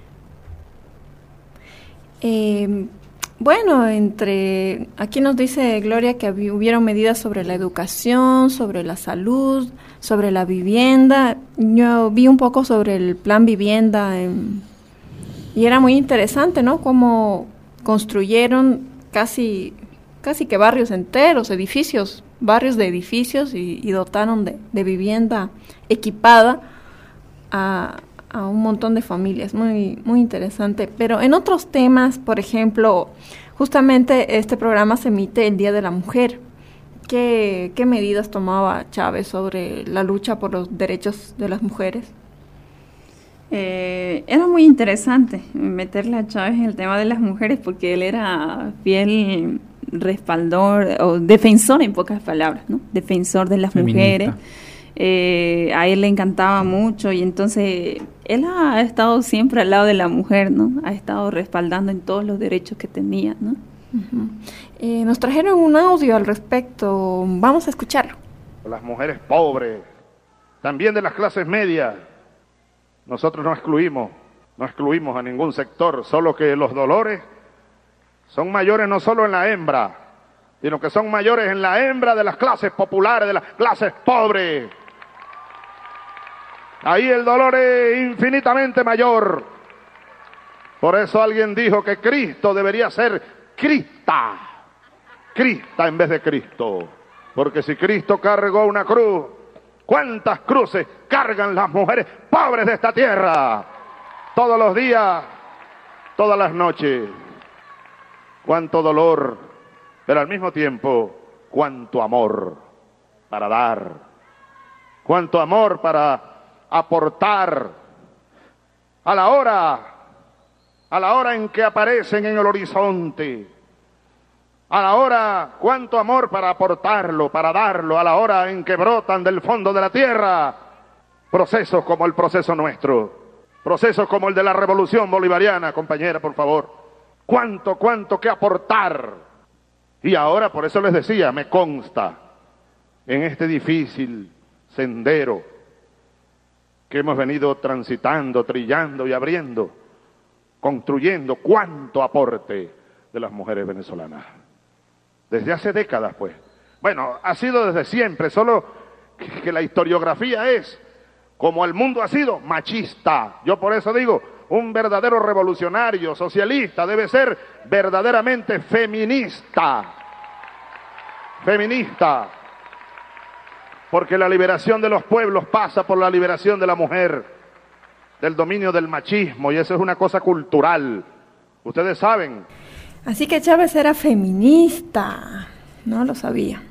Bueno, aquí nos dice Gloria que hubieron medidas sobre la educación, sobre la salud, sobre la vivienda. Yo vi un poco sobre el plan vivienda y era muy interesante, ¿no? Cómo construyeron casi que barrios enteros, barrios de edificios y dotaron de vivienda equipada a un montón de familias, muy, muy interesante. Pero en otros temas, por ejemplo, justamente este programa se emite el Día de la Mujer. ¿Qué medidas tomaba Chávez sobre la lucha por los derechos de las mujeres? Era muy interesante meterle a Chávez en el tema de las mujeres, porque él era fiel respaldor o defensor, en pocas palabras, ¿no? Defensor de las mujeres. A él le encantaba mucho, y entonces él ha estado siempre al lado de la mujer, ¿no? Ha estado respaldando en todos los derechos que tenía, ¿no? Uh-huh. Nos trajeron un audio al respecto, vamos a escucharlo. Las mujeres pobres, también de las clases medias, nosotros no excluimos a ningún sector, solo que los dolores son mayores no solo en la hembra, sino que son mayores en la hembra de las clases populares, de las clases pobres. Ahí el dolor es infinitamente mayor. Por eso alguien dijo que Cristo debería ser Crista en vez de Cristo. Porque si Cristo cargó una cruz, ¿cuántas cruces cargan las mujeres pobres de esta tierra? Todos los días, todas las noches. Cuánto dolor, pero al mismo tiempo, cuánto amor para dar. Cuánto amor para aportar a la hora en que aparecen en el horizonte, a la hora, cuánto amor para aportarlo, para darlo, a la hora en que brotan del fondo de la tierra procesos como el proceso nuestro, procesos como el de la revolución bolivariana. Compañera, por favor, cuánto que aportar. Y ahora, por eso les decía, me consta en este difícil sendero que hemos venido transitando, trillando y abriendo, construyendo, cuánto aporte de las mujeres venezolanas. Desde hace décadas, pues. Bueno, ha sido desde siempre, solo que la historiografía es, como el mundo ha sido, machista. Yo por eso digo, un verdadero revolucionario, socialista, debe ser verdaderamente feminista. Feminista. Porque la liberación de los pueblos pasa por la liberación de la mujer, del dominio del machismo, y eso es una cosa cultural. Ustedes saben. Así que Chávez era feminista, no lo sabía.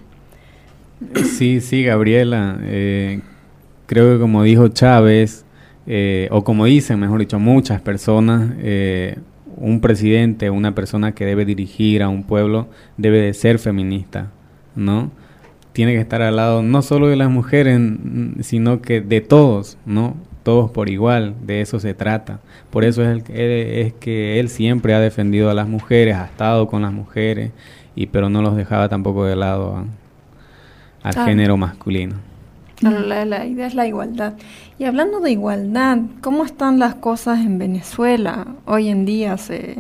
Sí, Gabriela. Creo que como dijo Chávez, o como dicen, mejor dicho, muchas personas, un presidente, una persona que debe dirigir a un pueblo, debe de ser feminista, ¿no? Tiene que estar al lado no solo de las mujeres, sino que de todos, ¿no? Todos por igual, de eso se trata. Por eso es que él siempre ha defendido a las mujeres, ha estado con las mujeres, pero no los dejaba tampoco de lado al género masculino. La idea es la igualdad. Y hablando de igualdad, ¿cómo están las cosas en Venezuela hoy en día?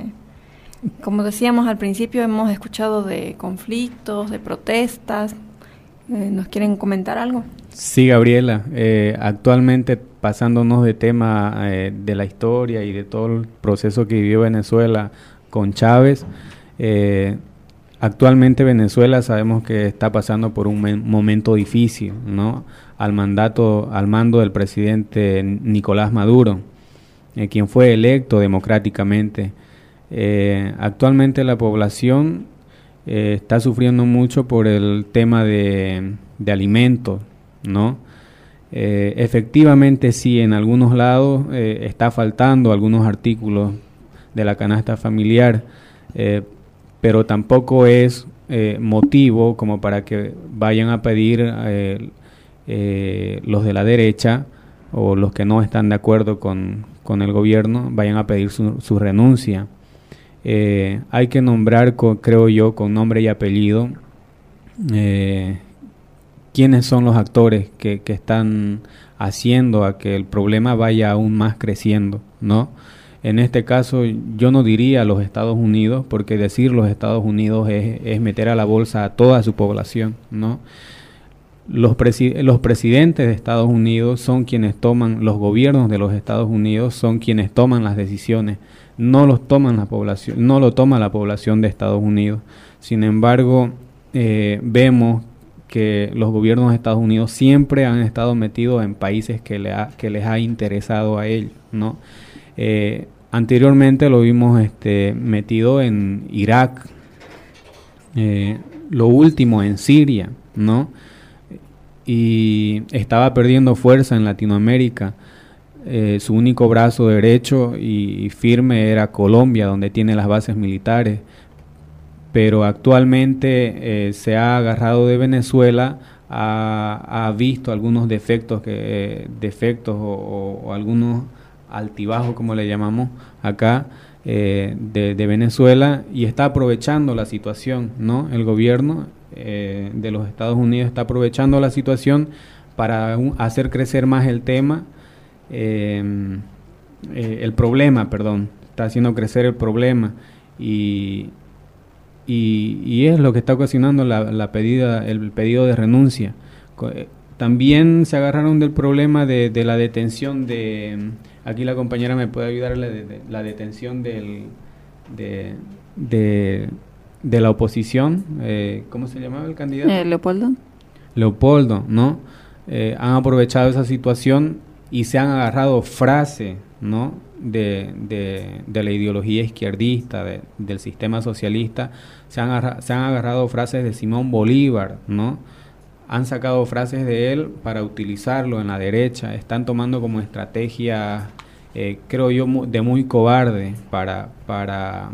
Como decíamos al principio, hemos escuchado de conflictos, de protestas. ¿Nos quieren comentar algo? Sí, Gabriela. Actualmente, pasándonos de tema de la historia y de todo el proceso que vivió Venezuela con Chávez, actualmente Venezuela sabemos que está pasando por un momento difícil, ¿no? Al mando del presidente Nicolás Maduro, quien fue electo democráticamente. Actualmente la población está sufriendo mucho por el tema de alimentos, ¿no? Efectivamente sí, en algunos lados está faltando algunos artículos de la canasta familiar, pero tampoco es motivo como para que vayan a pedir los de la derecha o los que no están de acuerdo con el gobierno, vayan a pedir su renuncia. Hay que nombrar, creo yo, con nombre y apellido, quiénes son los actores que están haciendo a que el problema vaya aún más creciendo, ¿no? En este caso yo no diría los Estados Unidos, porque decir los Estados Unidos es meter a la bolsa a toda su población, ¿no? Los presidentes de Estados Unidos son quienes toman, los gobiernos de los Estados Unidos son quienes toman las decisiones, no lo toma la población de Estados Unidos. Sin embargo, vemos que los gobiernos de Estados Unidos siempre han estado metidos en países que les ha interesado a ellos, ¿no? Anteriormente lo vimos metido en Irak, lo último en Siria, ¿no? Y estaba perdiendo fuerza en Latinoamérica. Su único brazo derecho y firme era Colombia, donde tiene las bases militares, pero actualmente se ha agarrado de Venezuela, ha visto algunos defectos o algunos altibajos, como le llamamos acá, de Venezuela, y está aprovechando la situación, ¿no? El gobierno de los Estados Unidos está aprovechando la situación para hacer crecer más el tema, el problema, está haciendo crecer el problema, y es lo que está ocasionando el pedido de renuncia. También se agarraron del problema de la detención aquí la compañera me puede ayudar, la detención de la oposición, ¿cómo se llamaba el candidato? Leopoldo, ¿no? Han aprovechado esa situación y se han agarrado frases, ¿no? de la ideología izquierdista, del sistema socialista, se han agarrado frases de Simón Bolívar, ¿no? Han sacado frases de él para utilizarlo en la derecha, están tomando como estrategia, creo yo, de muy cobarde para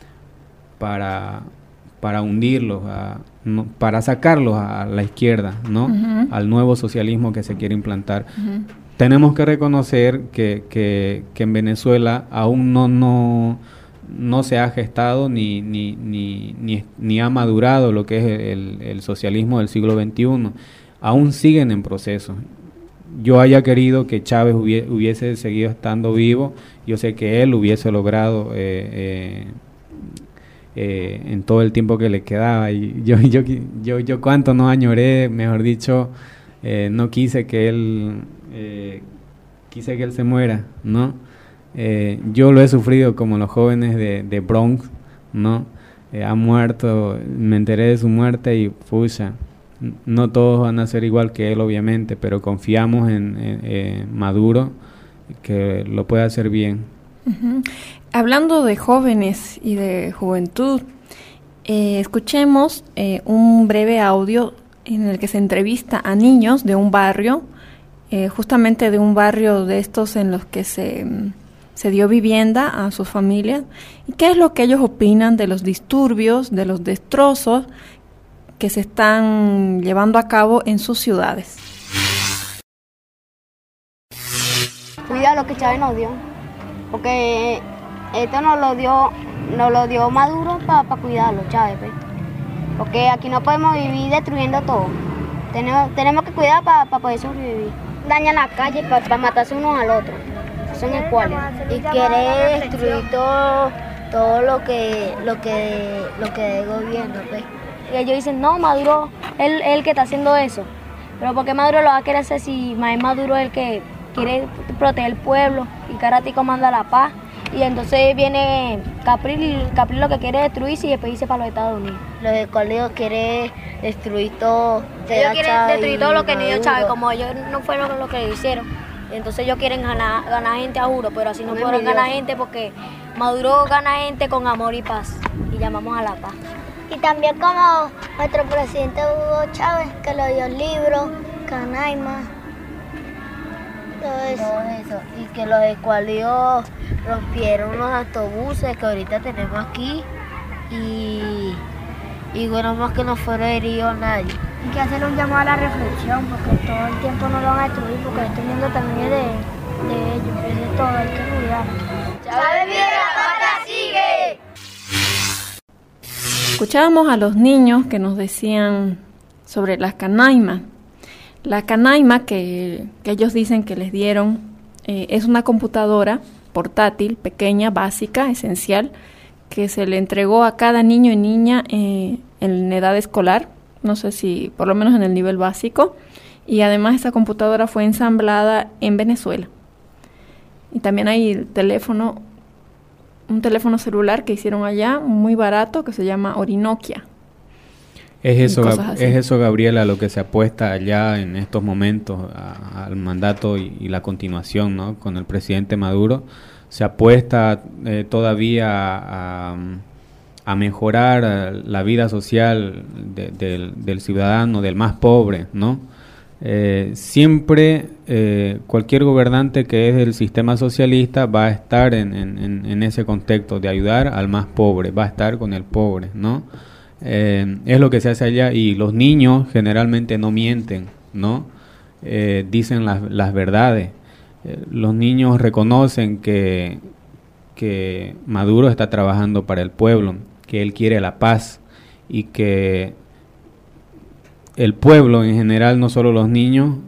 hundirlos, para sacarlos a la izquierda, ¿no? Uh-huh. Al nuevo socialismo que se quiere implantar. Uh-huh. Tenemos que reconocer que en Venezuela aún no se ha gestado ni ha madurado lo que es el socialismo del siglo XXI. Aún siguen en proceso. Yo haya querido que Chávez hubiese seguido estando vivo, yo sé que él hubiese logrado en todo el tiempo que le quedaba, y yo cuánto no añoré, mejor dicho, no quise que él se muera, ¿no? Yo lo he sufrido como los jóvenes de Bronx, ¿no? Ha muerto, me enteré de su muerte y pucha, no todos van a ser igual que él, obviamente, pero confiamos en Maduro, que lo puede hacer bien. Uh-huh. Hablando de jóvenes y de juventud, escuchemos un breve audio en el que se entrevista a niños de un barrio, justamente de un barrio de estos en los que se dio vivienda a sus familias, y qué es lo que ellos opinan de los disturbios, de los destrozos que se están llevando a cabo en sus ciudades. Cuida lo que Chávez nos dio, porque esto nos lo dio Maduro para cuidarlo, Chávez, pues. Porque aquí no podemos vivir destruyendo todo. Tenemos que cuidar para poder sobrevivir. Dañan la calle para matarse unos al otro. Son iguales. Y quiere destruir todo lo que del gobierno, pues. Y ellos dicen, no, Maduro es el que está haciendo eso. Pero ¿por qué Maduro lo va a querer hacer si Maduro es el que quiere proteger el pueblo y Caratico manda la paz? Y entonces viene Capriles lo que quiere destruirse y después dice para los Estados Unidos. Los de Colegio quiere destruir todo. Ellos quieren destruir todo lo que no dio Chávez, como ellos no fueron lo que hicieron. Entonces ellos quieren ganar gente a juro, pero así no pueden ganar gente porque Maduro gana gente con amor y paz. Y llamamos a la paz. Y también como nuestro presidente Hugo Chávez, que le dio el libro, Canaima. Todo eso. Y que los escualios rompieron los autobuses que ahorita tenemos aquí y bueno, más que no fueron heridos nadie. Hay que hacer un llamado a la reflexión porque todo el tiempo no lo van a destruir porque este mundo también es de ellos, es de todo, hay que cuidar. ¡Chávez vive, la patria sigue! Escuchábamos a los niños que nos decían sobre las canaimas. La canaima que ellos dicen que les dieron es una computadora portátil, pequeña, básica, esencial, que se le entregó a cada niño y niña en edad escolar, no sé si por lo menos en el nivel básico, y además esa computadora fue ensamblada en Venezuela. Y también hay un teléfono celular que hicieron allá, muy barato, que se llama Orinoquia. Es eso, Gabriela, lo que se apuesta allá en estos momentos al mandato y la continuación, ¿no? Con el presidente Maduro. Se apuesta todavía a mejorar la vida social del ciudadano, del más pobre, ¿no? Siempre cualquier gobernante que es del sistema socialista va a estar en ese contexto de ayudar al más pobre, va a estar con el pobre, ¿no? Es lo que se hace allá y los niños generalmente no mienten, ¿no? Dicen las verdades. Los niños reconocen que Maduro está trabajando para el pueblo, que él quiere la paz y que el pueblo en general, no solo los niños,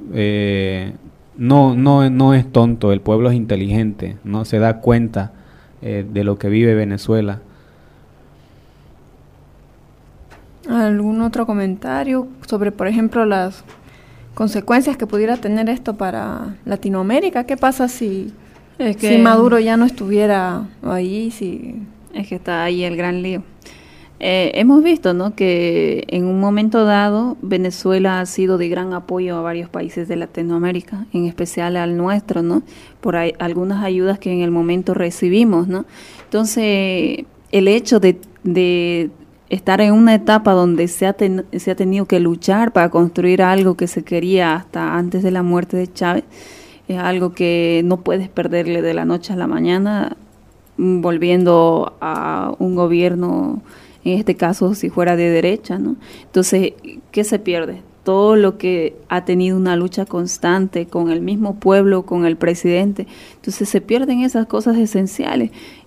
no es tonto, el pueblo es inteligente, no se da cuenta de lo que vive Venezuela. ¿Algún otro comentario sobre, por ejemplo, las consecuencias que pudiera tener esto para Latinoamérica? ¿Qué pasa si Maduro ya no estuviera ahí? Es que está ahí el gran lío. Hemos visto, ¿no?, que en un momento dado Venezuela ha sido de gran apoyo a varios países de Latinoamérica, en especial al nuestro, ¿no?, por algunas ayudas que en el momento recibimos, ¿no? Entonces, el hecho de estar en una etapa donde se ha tenido que luchar para construir algo que se quería hasta antes de la muerte de Chávez, es algo que no puedes perderle de la noche a la mañana, volviendo a un gobierno, en este caso si fuera de derecha, ¿no? Entonces, ¿qué se pierde? Todo lo que ha tenido una lucha constante con el mismo pueblo, con el presidente. Entonces se pierden esas cosas esenciales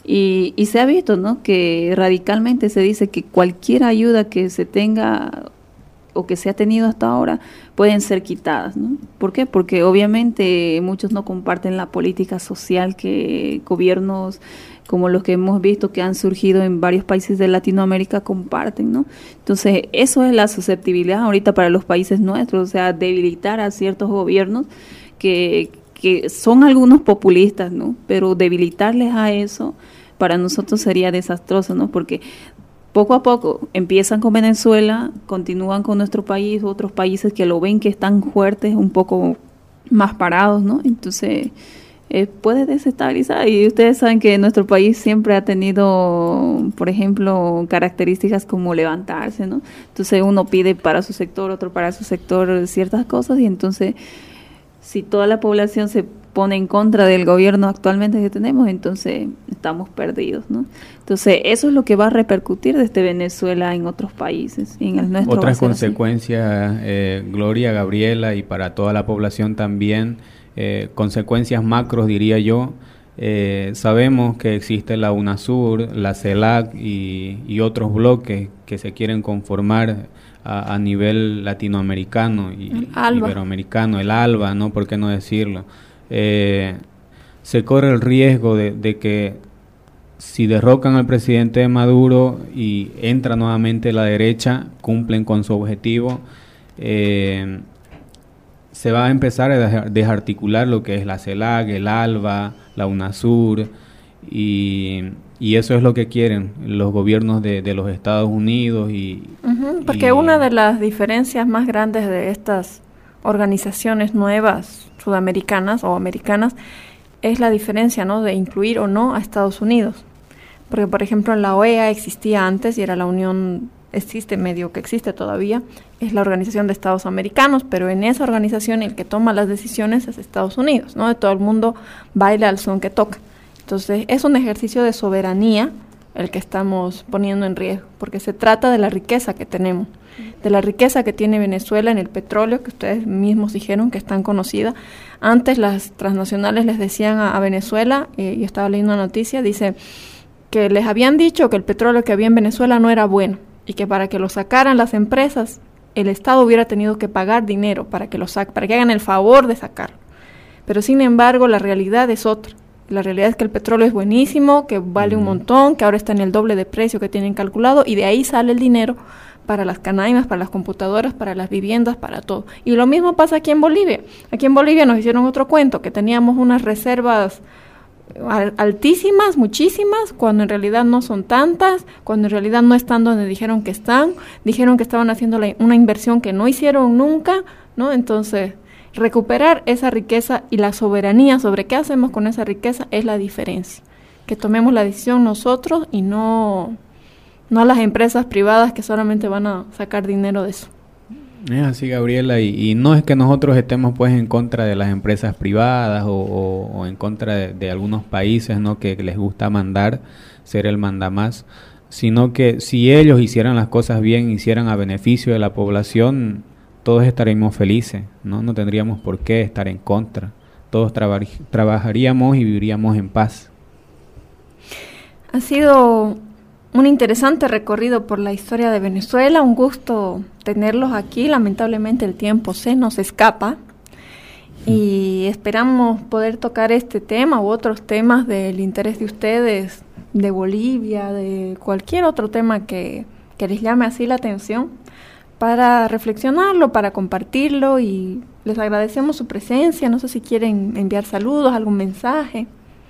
Y se ha visto, ¿no?, que radicalmente se dice que cualquier ayuda que se tenga o que se ha tenido hasta ahora pueden ser quitadas, ¿no? ¿Por qué? Porque obviamente muchos no comparten la política social que gobiernos como los que hemos visto que han surgido en varios países de Latinoamérica comparten, ¿no? Entonces, eso es la susceptibilidad ahorita para los países nuestros, o sea, debilitar a ciertos gobiernos que son algunos populistas, ¿no? Pero debilitarles a eso para nosotros sería desastroso, ¿no? Porque poco a poco empiezan con Venezuela, continúan con nuestro país, otros países que lo ven que están fuertes, un poco más parados, ¿no? Entonces puede desestabilizar, y ustedes saben que nuestro país siempre ha tenido, por ejemplo, características como levantarse, ¿no? Entonces uno pide para su sector, otro para su sector ciertas cosas, y entonces si toda la población se pone en contra del gobierno actualmente que tenemos, entonces estamos perdidos, ¿no? Entonces eso es lo que va a repercutir desde Venezuela en otros países, y en el nuestro. Otras consecuencias, Gloria, Gabriela, y para toda la población también, consecuencias macros, diría yo. Sabemos que existe la UNASUR, la CELAC y otros bloques que se quieren conformar a nivel latinoamericano y iberoamericano, el ALBA, ¿no? ¿Por qué no decirlo? Se corre el riesgo de que si derrocan al presidente Maduro y entra nuevamente la derecha, cumplen con su objetivo, se va a empezar a desarticular lo que es la CELAC, el ALBA, la UNASUR, y eso es lo que quieren los gobiernos de los Estados Unidos. Porque una de las diferencias más grandes de estas organizaciones nuevas sudamericanas o americanas es la diferencia, ¿no?, de incluir o no a Estados Unidos. Porque, por ejemplo, la OEA existía antes y era la Unión, medio que existe todavía, es la Organización de Estados Americanos, pero en esa organización el que toma las decisiones es Estados Unidos, ¿no? Todo el mundo baila al son que toca. Entonces, es un ejercicio de soberanía el que estamos poniendo en riesgo, porque se trata de la riqueza que tenemos, de la riqueza que tiene Venezuela en el petróleo, que ustedes mismos dijeron que es tan conocida. Antes las transnacionales les decían a Venezuela, yo estaba leyendo una noticia, dice que les habían dicho que el petróleo que había en Venezuela no era bueno, y que para que lo sacaran las empresas, el Estado hubiera tenido que pagar dinero para que para que hagan el favor de sacarlo. Pero sin embargo, la realidad es otra. La realidad es que el petróleo es buenísimo, que vale un montón, que ahora está en el doble de precio que tienen calculado, y de ahí sale el dinero para las canaimas, para las computadoras, para las viviendas, para todo. Y lo mismo pasa aquí en Bolivia. Aquí en Bolivia nos hicieron otro cuento, que teníamos unas reservas altísimas, muchísimas, cuando en realidad no son tantas, cuando en realidad no están donde dijeron que estaban haciendo una inversión que no hicieron nunca, ¿no? Entonces, recuperar esa riqueza y la soberanía sobre qué hacemos con esa riqueza es la diferencia. Que tomemos la decisión nosotros y no las empresas privadas que solamente van a sacar dinero de eso. Es así, Gabriela, y no es que nosotros estemos pues en contra de las empresas privadas o en contra de algunos países, ¿no?, que les gusta mandar, ser el mandamás, sino que si ellos hicieran las cosas bien, hicieran a beneficio de la población, todos estaríamos felices, ¿no? No tendríamos por qué estar en contra. Todos trabajaríamos y viviríamos en paz. Ha sido un interesante recorrido por la historia de Venezuela, un gusto tenerlos aquí. Lamentablemente el tiempo se nos escapa y esperamos poder tocar este tema u otros temas del interés de ustedes, de Bolivia, de cualquier otro tema que les llame así la atención, para reflexionarlo, para compartirlo, y les agradecemos su presencia. No sé si quieren enviar saludos, algún mensaje.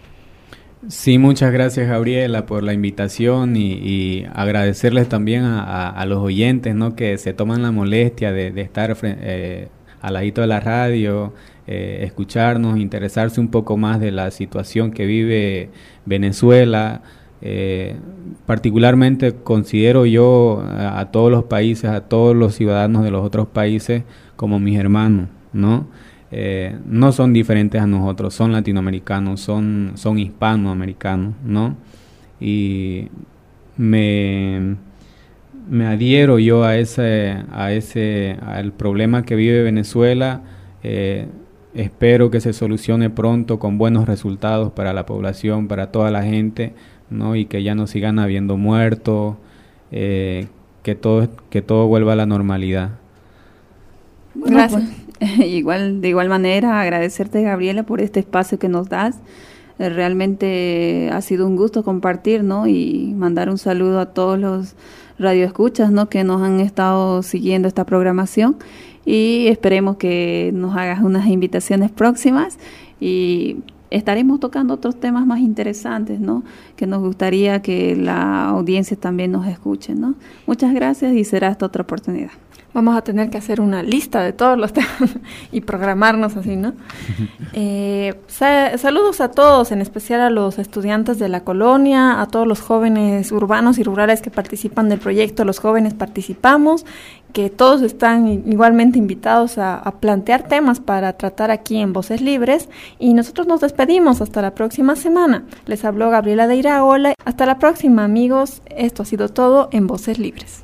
Sí, muchas gracias, Gabriela, por la invitación y agradecerles también a los oyentes, ¿no?, que se toman la molestia de estar al ladito de la radio, escucharnos, interesarse un poco más de la situación que vive Venezuela. Particularmente considero yo a todos los países, a todos los ciudadanos de los otros países como mis hermanos, ¿no? No son diferentes a nosotros, son latinoamericanos, son hispanoamericanos, ¿no? Y me adhiero yo al problema que vive Venezuela. Espero que se solucione pronto con buenos resultados para la población, para toda la gente, ¿no? Y que ya no sigan habiendo muertos, que todo vuelva a la normalidad. Bueno, gracias. Pues, de igual manera, agradecerte, Gabriela, por este espacio que nos das. Realmente ha sido un gusto compartir, ¿no? Y mandar un saludo a todos los radioescuchas, ¿no? Que nos han estado siguiendo esta programación, y esperemos que nos hagas unas invitaciones próximas y estaremos tocando otros temas más interesantes, ¿no? Que nos gustaría que la audiencia también nos escuche, ¿no? Muchas gracias y será hasta otra oportunidad. Vamos a tener que hacer una lista de todos los temas y programarnos así, ¿no? Saludos a todos, en especial a los estudiantes de la colonia, a todos los jóvenes urbanos y rurales que participan del proyecto Los Jóvenes Participamos, que todos están igualmente invitados a plantear temas para tratar aquí en Voces Libres, y nosotros nos despedimos hasta la próxima semana. Les habló Gabriela de Iraola. Hasta la próxima, amigos. Esto ha sido todo en Voces Libres.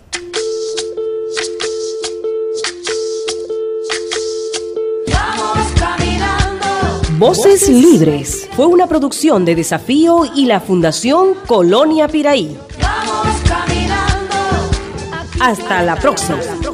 Voces Libres fue una producción de Desafío y la Fundación Colonia Piraí. Hasta la próxima.